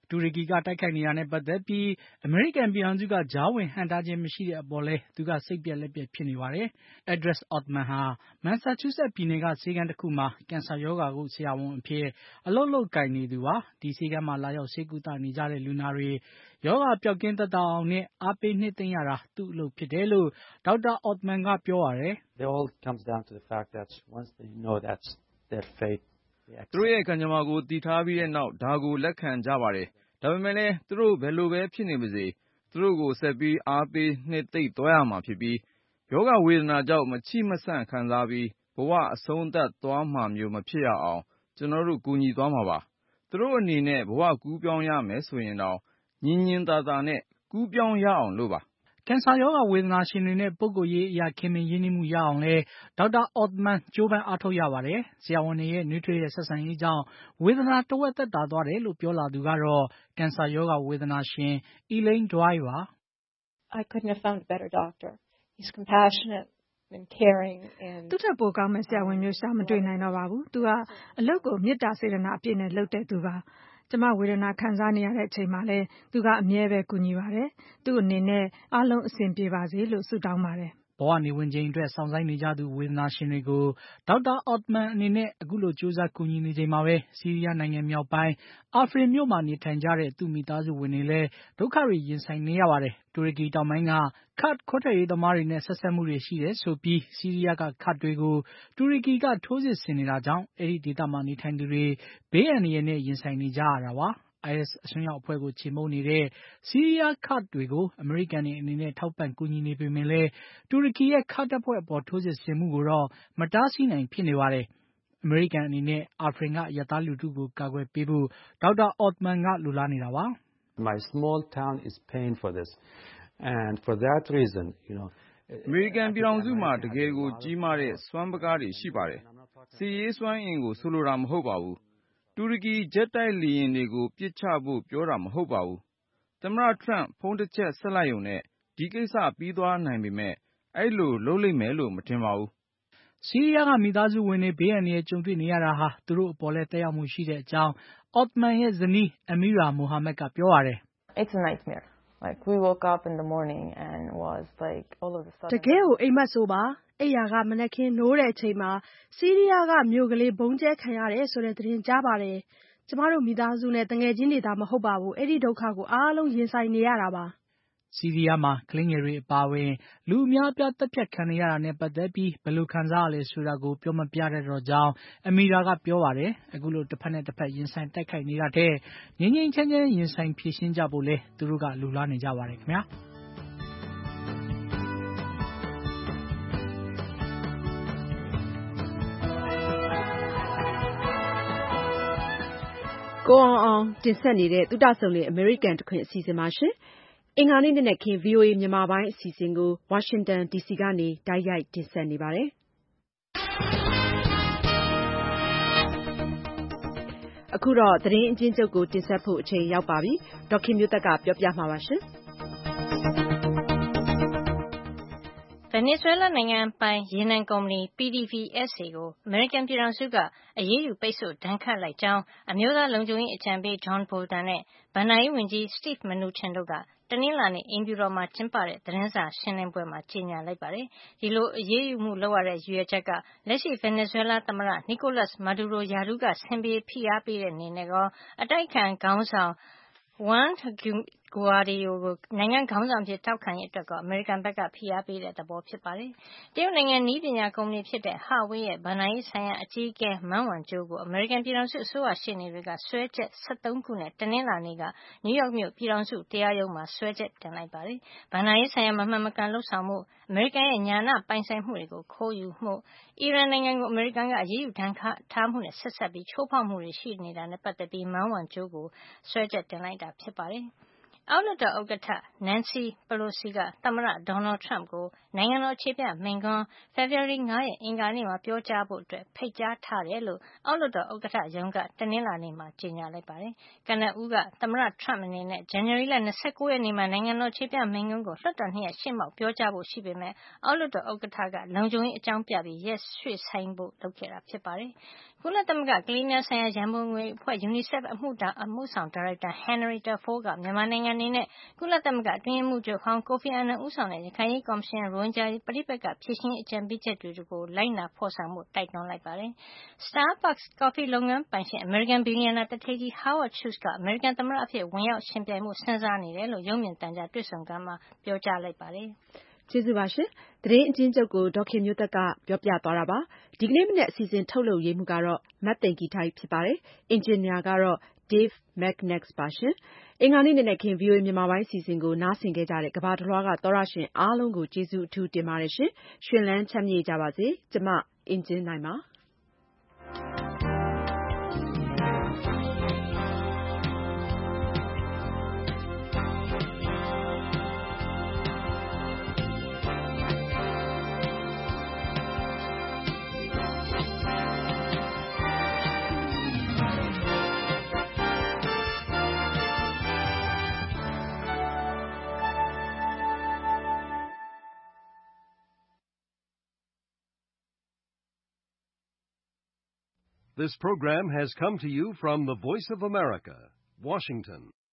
တူရကီကတိုက်ခိုက်နေတာနဲ့ပတ်သက်ပြီးအမေရိကန်ပြည်ထောင်စုကကြားဝင်ဟန့်တားခြင်းမရှိတဲ့အပေါ်လဲသူကစိတ်ပြက်လက်ပြက်ဖြစ်နေပါတယ်။ Idris Othman ဟာမန်ဆာချူးဆက်ပြည်နယ်ကဆေးခန်းတစ်ခုမှာကင်ဆာရောဂါကုဆရာဝန်အဖြစ်အလုပ်လုပ်ကိုင်နေသူပါ။ဒီဆေးခန်းမှာလာရောက်ဆေးကုသနေကြတဲ့လူနာတွေရောဂါပျောက်ကင်းသက်သာအောင်နဲ့အားပေးနှစ်သိမ့်ရတာသူ့အလုပ်ဖြစ်တယ်လို့ဒေါက်တာ Othman ကပြောပါတယ်။ It all comes down to the fact that once they know that's their fate သူတို့ရဲ့ကံကြမ္မာကိုတည်ထားပြီးတဲ့နောက်ဒါကိုလက်ခံကြပါတယ်။ဒါပေမဲ့လည်းသူတို့ဘယ်လိုပဲဖြစ်နေပါစေသူတို့ကိုဆက်ပြီးအားပေးနှစ်သိမ့်သွားရမှာဖြစ်ပြီးယောဂဝေဒနာကြောင့်မချိမဆန့်ခံစားပြီးဘဝအဆုံးသတ်သွားမှာမျိုးမဖြစ်ရအောင်ကျွန်တော်တို့ကူညီသွားမှာပါ။သူတို့အနေနဲ့ဘဝကူးပြောင်းရမယ်ဆိုရင်တော့ညင်ညင်သာသာနဲ့ကူးပြောင်းရအောင်လို့ပါ။ကင်ဆာရောဂါဝေဒနာရှင်တွေနဲ့ပုဂ္ဂိုလ်ရေးအရာခင်မင်ရင်းနှီးမှုရအောင်လဲဒေါက်တာ Othman ကြိုးပမ်းအားထုတ်ရပါတယ်။ဆရာဝန်တွေရဲ့နှွေးထွေးတဲ့ဆက်ဆံရေးကြောင့်ဝေဒနာတဝက်သက်သာသွားတယ်လို့ပြောလာသူကတော့ကင်ဆာရောဂါဝေဒနာရှင် Elaine Dwyer ပါ။ I couldn't have found a better doctor. He's compassionate and caring and သူ့ထက်ပိုကောင်းမဲ့ဆရာဝန်မျိုးရှာမတွေ့နိုင်တော့ပါဘူး။သူကအလုပ်ကိုမေတ္တာစေတနာအပြည့်နဲ့လုပ်တဲ့သူပါ။ကျမဝေဒနာခံစားနေရတဲ့အချိန်မှာလဲသူကအမြဲပဲကူညီပါတယ်။သူ့အနေနဲ့အားလုံးအဆင်ပြေပါစေလို့ဆုတောင်းပါတယ်။ဘဝနေဝင်ချိန်အတွက်စောင့်ဆိုင်းနေကြသူဝေဒနာရှင်တွေကိုဒေါက်တာ Othman အနေနဲ့အခုလိုကြိုးစားကူညီနေချိန်မှာပဲဆီးရီးယားနိုင်ငံမြောက်ပိုင်းအာဖရင်မြို့မှာနေထိုင်ကြတဲ့သူ့မိသားစုဝင်တွေလည်းဒုက္ခတွေရင်ဆိုင်နေရပါတယ်။တူရကီတောင်ပိုင်းကကာ့ဒ်ခွဲထွက်ရေးသမားတွေနဲ့ဆက်စပ်မှုတွေရှိတယ်ဆိုပြီးဆီးရီးယားကကာ့ဒ်တွေကိုတူရကီကထိုးစစ်ဆင်နေတာကြောင့်အဲဒီဒေသမှာနေထိုင်သူတွေဘေးအန္တရာယ်နဲ့ရင်ဆိုင်နေကြရတာပါ။အိုင်အက်စ်အစွန်းရောက်အဖွဲ့ကိုချေမှုန်းနေတဲ့ဆီးရီးယားကာ့ဒ်တွေကိုအမေရိကန်တွေအနေနဲ့ထောက်ပံ့ကူညီနေပေမဲ့လည်းတူရကီရဲ့ကာ့ဒ်တပ်ဖွဲ့အပေါ်ထိုးစစ်ဆင်မှုကိုတော့မတားဆီးနိုင်ဖြစ်နေပါတယ်။အမေရိကန်အနေနဲ့အာဖရင်ကအရပ်သားလူထုကိုကာကွယ်ပေးဖို့ဒေါက်တာ Othman ကလိုလားနေတာပါ။ My small town is paying for this and for that reason, you know, အမေရိကန်ပြည်ထောင်စုမှာတကယ်ကိုကြီးမားတဲ့စွမ်းပကားတွေရှိပါတယ်။စီရေးစွမ်းအင်ကိုဆိုလိုတာမဟုတ်ပါဘူး။တူရကီဂျက်တိုက်လေယာဉ်တွေကိုပစ်ချဖို့ပြောတာမဟုတ်ပါဘူး။သမ္မတထရမ့်ဖုန်းတစ်ချက်ဆက်လိုက်ရုံနဲ့ဒီကိစ္စပြီးသွားနိုင်ပေမဲ့အဲ့လိုလုပ်လိမ့်မယ်လို့မထင်ပါဘူး။ဆီးရီးယားကမိသားစုဝင်တွေဘေးအန္တရာယ်ကြုံတွေ့နေရတာဟာသူတို့အပေါ်လဲသက်ရောက်မှုရှိတဲ့အကြောင်း Othman ရဲ့ဇနီး Amira Mohammed ကပြောပါတယ်။ It's a nightmare. Like we woke up in the morning and was like all of a sudden တကယ်ကိုအိမ်မက်ဆိုးပါအိယာကမနက်ခင်းနိုးတဲ့အချိန်မှာဆီးရီးယားကမြို့ကလေးဘုံကျဲခံရတယ်ဆိုတဲ့သတင်းကြားပါတယ်ကျမတို့မိသားစုနဲ့တငယ်ချင်းတွေသာမဟုတ်ပါဘူးအဲ့ဒီဒုက္ခကိုအားလုံးရင်ဆိုင်နေရတာပါဆီးရီးယားမှာကလင်းငယ်တွေအပါအဝင်လူအများအပြားတပ်ဖြတ်ခံနေရတာနဲ့ပတ်သက်ပြီးဘယ်လိုခံစားရလဲဆိုတာကိုပြောမပြတတ်တော့ကြောင်းအမီရာကပြောပါတယ်အခုလိုတစ်ဖက်နဲ့တစ်ဖက်ရင်ဆိုင်တိုက်ခိုက်နေတာတဲ့ငြိမ်းငြိမ်းချမ်းချမ်းရင်ဆိုင်ဖြေရှင်းကြဖို့လဲသူတို့ကလူလားနေကြပါတယ်ခင်ဗျာကိုအောင်အောင်တင်ဆက်နေတဲ့သုတဆုံလေ American တခွင်အစီအစဉ်ပါရှင်။အင်္ဂါနေ့နေ့ခင် ဗွီအိုအေ မြန်မာပိုင်းအစီအစဉ်ကို Washington ဒီ စီ ကနေတိုက်ရိုက်တင်ဆက်နေပါတယ်။အခုတော့သတင်းအကျဉ်းချုပ်ကိုတင်ဆက်ဖို့အချိန်ရောက်ပါပြီ။ဒေါက်ခင်မျိုးသက်ကပြောပြမှာပါရှင်။ဗင်နီဇွဲလားနိုင်ငံပိုင်ရေနံကုမ္ပဏီ P D V S A ကိုအမေရိကန်ပြည်ထောင်စုကအရေးယူပိတ်ဆို့ဒဏ်ခတ်လိုက်ကြောင်းအမျိုးသားလုံခြုံရေးအကြံပေး John Bolton နဲ့ဘဏ္ဍာရေးဝန်ကြီး Steve Mnuchin တို့ကတနင်္လာနေ့အိမ်ဖြူတော်မှာကျင်းပတဲ့သတင်းစာရှင်းလင်းပွဲမှာကြေညာလိုက်ပါတယ်။ဒီလိုအရေးယူမှုလုပ်ရတဲ့ရည်ရွယ်ချက်ကလက်ရှိဗင်နီဇွဲလားသမ္မတ Nicolas Maduro ရာထူးကဆင်းပြေးဖိအားပေးတဲ့အနေနဲ့ကောအတိုက်အခံခေါင်းဆောင်Juan Guaido ကိုနိုင်ငံခေါင်းဆောင်အဖြစ်ထောက်ခံရေးအတွက်ကအမေရိကန်ဘက်ကဖိအားပေးတဲ့သဘောဖြစ်ပါတယ်။တရုတ်နိုင်ငံနည်းပညာကုမ္ပဏီဖြစ်တဲ့ Huawei ရဲ့ဘဏ္ဍာရေးဆိုင်ရာအကြီးအကဲ Meng Wanzhou ကိုအမေရိကန်ပြည်ထောင်စုအစိုးရရှေ့နေတွေကစွဲချက်၁၃ခုနဲ့တနင်္လာနေ့ကနယူးယောက်မြို့ပြည်ထောင်စုတရားရုံးမှာစွဲချက်တင်လိုက်ပါတယ်။ဘဏ္ဍာရေးဆိုင်ရာမမှန်မကန်လုပ်ဆောင်မှုအမေရိကန်ရဲ့ညာဏပိုင်ဆိုင်မှုတွေကိုခိုးယူမှုအီရန်နိုင်ငံကိုအမေရိကန်ကအရေးယူဒဏ်ခတ်ထားမှုနဲ့ဆက်ဆက်ပြီးချိုးဖောက်မှုတွေရှိနေတာနဲ့ပတ်သက်ပြီး Meng Wanzhou ကိုစွဲချက်တင်လိုက်တာဖြစ်ပါတယ်။အောက်လွှတ်တော်ဥက္ကဋ္ဌ Nancy Pelosi ကသမ္မတ Donald Trump ကိုနိုင်ငံတော်အခြေပြမိန့်ခွန်းဖေဖေါ်ဝါရီလ ၅ ရက်အင်္ဂါနေ့မှာပြောကြားဖို့ဖိတ်ကြားထားတယ်လို့အောက်လွှတ်တော်ဥက္ကဋ္ဌရုံးကတနင်္လာနေ့မှာကြေညာလိုက်ပါတယ်။ကနဦးကသမ္မတ Trump အနေနဲ့ဇန်နဝါရီလ၂၉ ရက်နေ့မှာနိုင်ငံတော်အခြေပြမိန့်ခွန်းကိုလွှတ်တော်နှစ်ရပ်ရှေ့မှောက်ပြောကြားဖို့ရှိပေမဲ့အောက်လွှတ်တော်ဥက္ကဋ္ဌကလုံခြုံရေးအကြောင်းပြပြီးရက်ရွှေ့ဆိုင်းဖို့လုပ်ခဲ့တာဖြစ်ပါတယ်။ကုလသမဂ္ဂကလေးများဆိုင်ရာရန်ပုံငွေအဖွဲ့ UNICEF အမှုတာအမှုဆောင်ဒါရိုက်တာ Henrietta Fore ကမြန်မာနိုင်ငံအနေနဲ့ကုလသမဂ္ဂအတွင်းရေးမှူးချုပ်ဟောင်း Kofi Annan ဦးဆောင်တဲ့ရခိုင်ရေးကော်မရှင်ရဲ့ရိုဟင်ဂျာပဋိပက္ခဖြေရှင်းရေးအကြံပေးချက်တွေကိုလိုက်နာဖော်ဆောင်ဖို့တိုက်တွန်းလိုက်ပါတယ်။ Starbucks ကော်ဖီလုပ်ငန်းပိုင်ရှင်အမေရိကန်ဘီလီယံနာသူဌေးကြီး Howard Schultz ကအမေရိကန်သမ္မတအဖြစ်ဝင်ရောက်ယှဉ်ပြိုင်ဖို့စဉ်းစားနေတယ်လို့ရုပ်မြင်သံကြားတွေ့ဆုံခန်းမှာပြောကြားလိုက်ပါတယ်။ကျေးဇူးပါရှင်။သတင်းအကျဉ်းချုပ်ကိုဒေါခင်မျိုးသက်ကပြောပြသွားတာပါ။ဒီကနေ့မနက်အစီအစဉ်ထုတ်လုပ်ရေးမှူးကတော့မတ်သိန်ဂီထိုက်ဖြစ်ပါတယ်။အင်ဂျင်နီယာကတော့ Dave McNabb ပါရှင်။အင်္ဂါနေ့နံနက်ခင်း ဗွီအိုအေမြန်မာပိုင်းအစီအစဉ်ကိုနားဆင်ခဲ့ကြတဲ့ကမ္ဘာတလွှားကသောတရှင်အားလုံးကိုကျေးဇူးအထူးတင်ပါတယ်ရှင်။ရွှင်လန်းချမ်းမြေ့ကြပါစေ။ကျမအင်ကြင်းနိုင်ပါ။ This program has come to you from the Voice of America, Washington.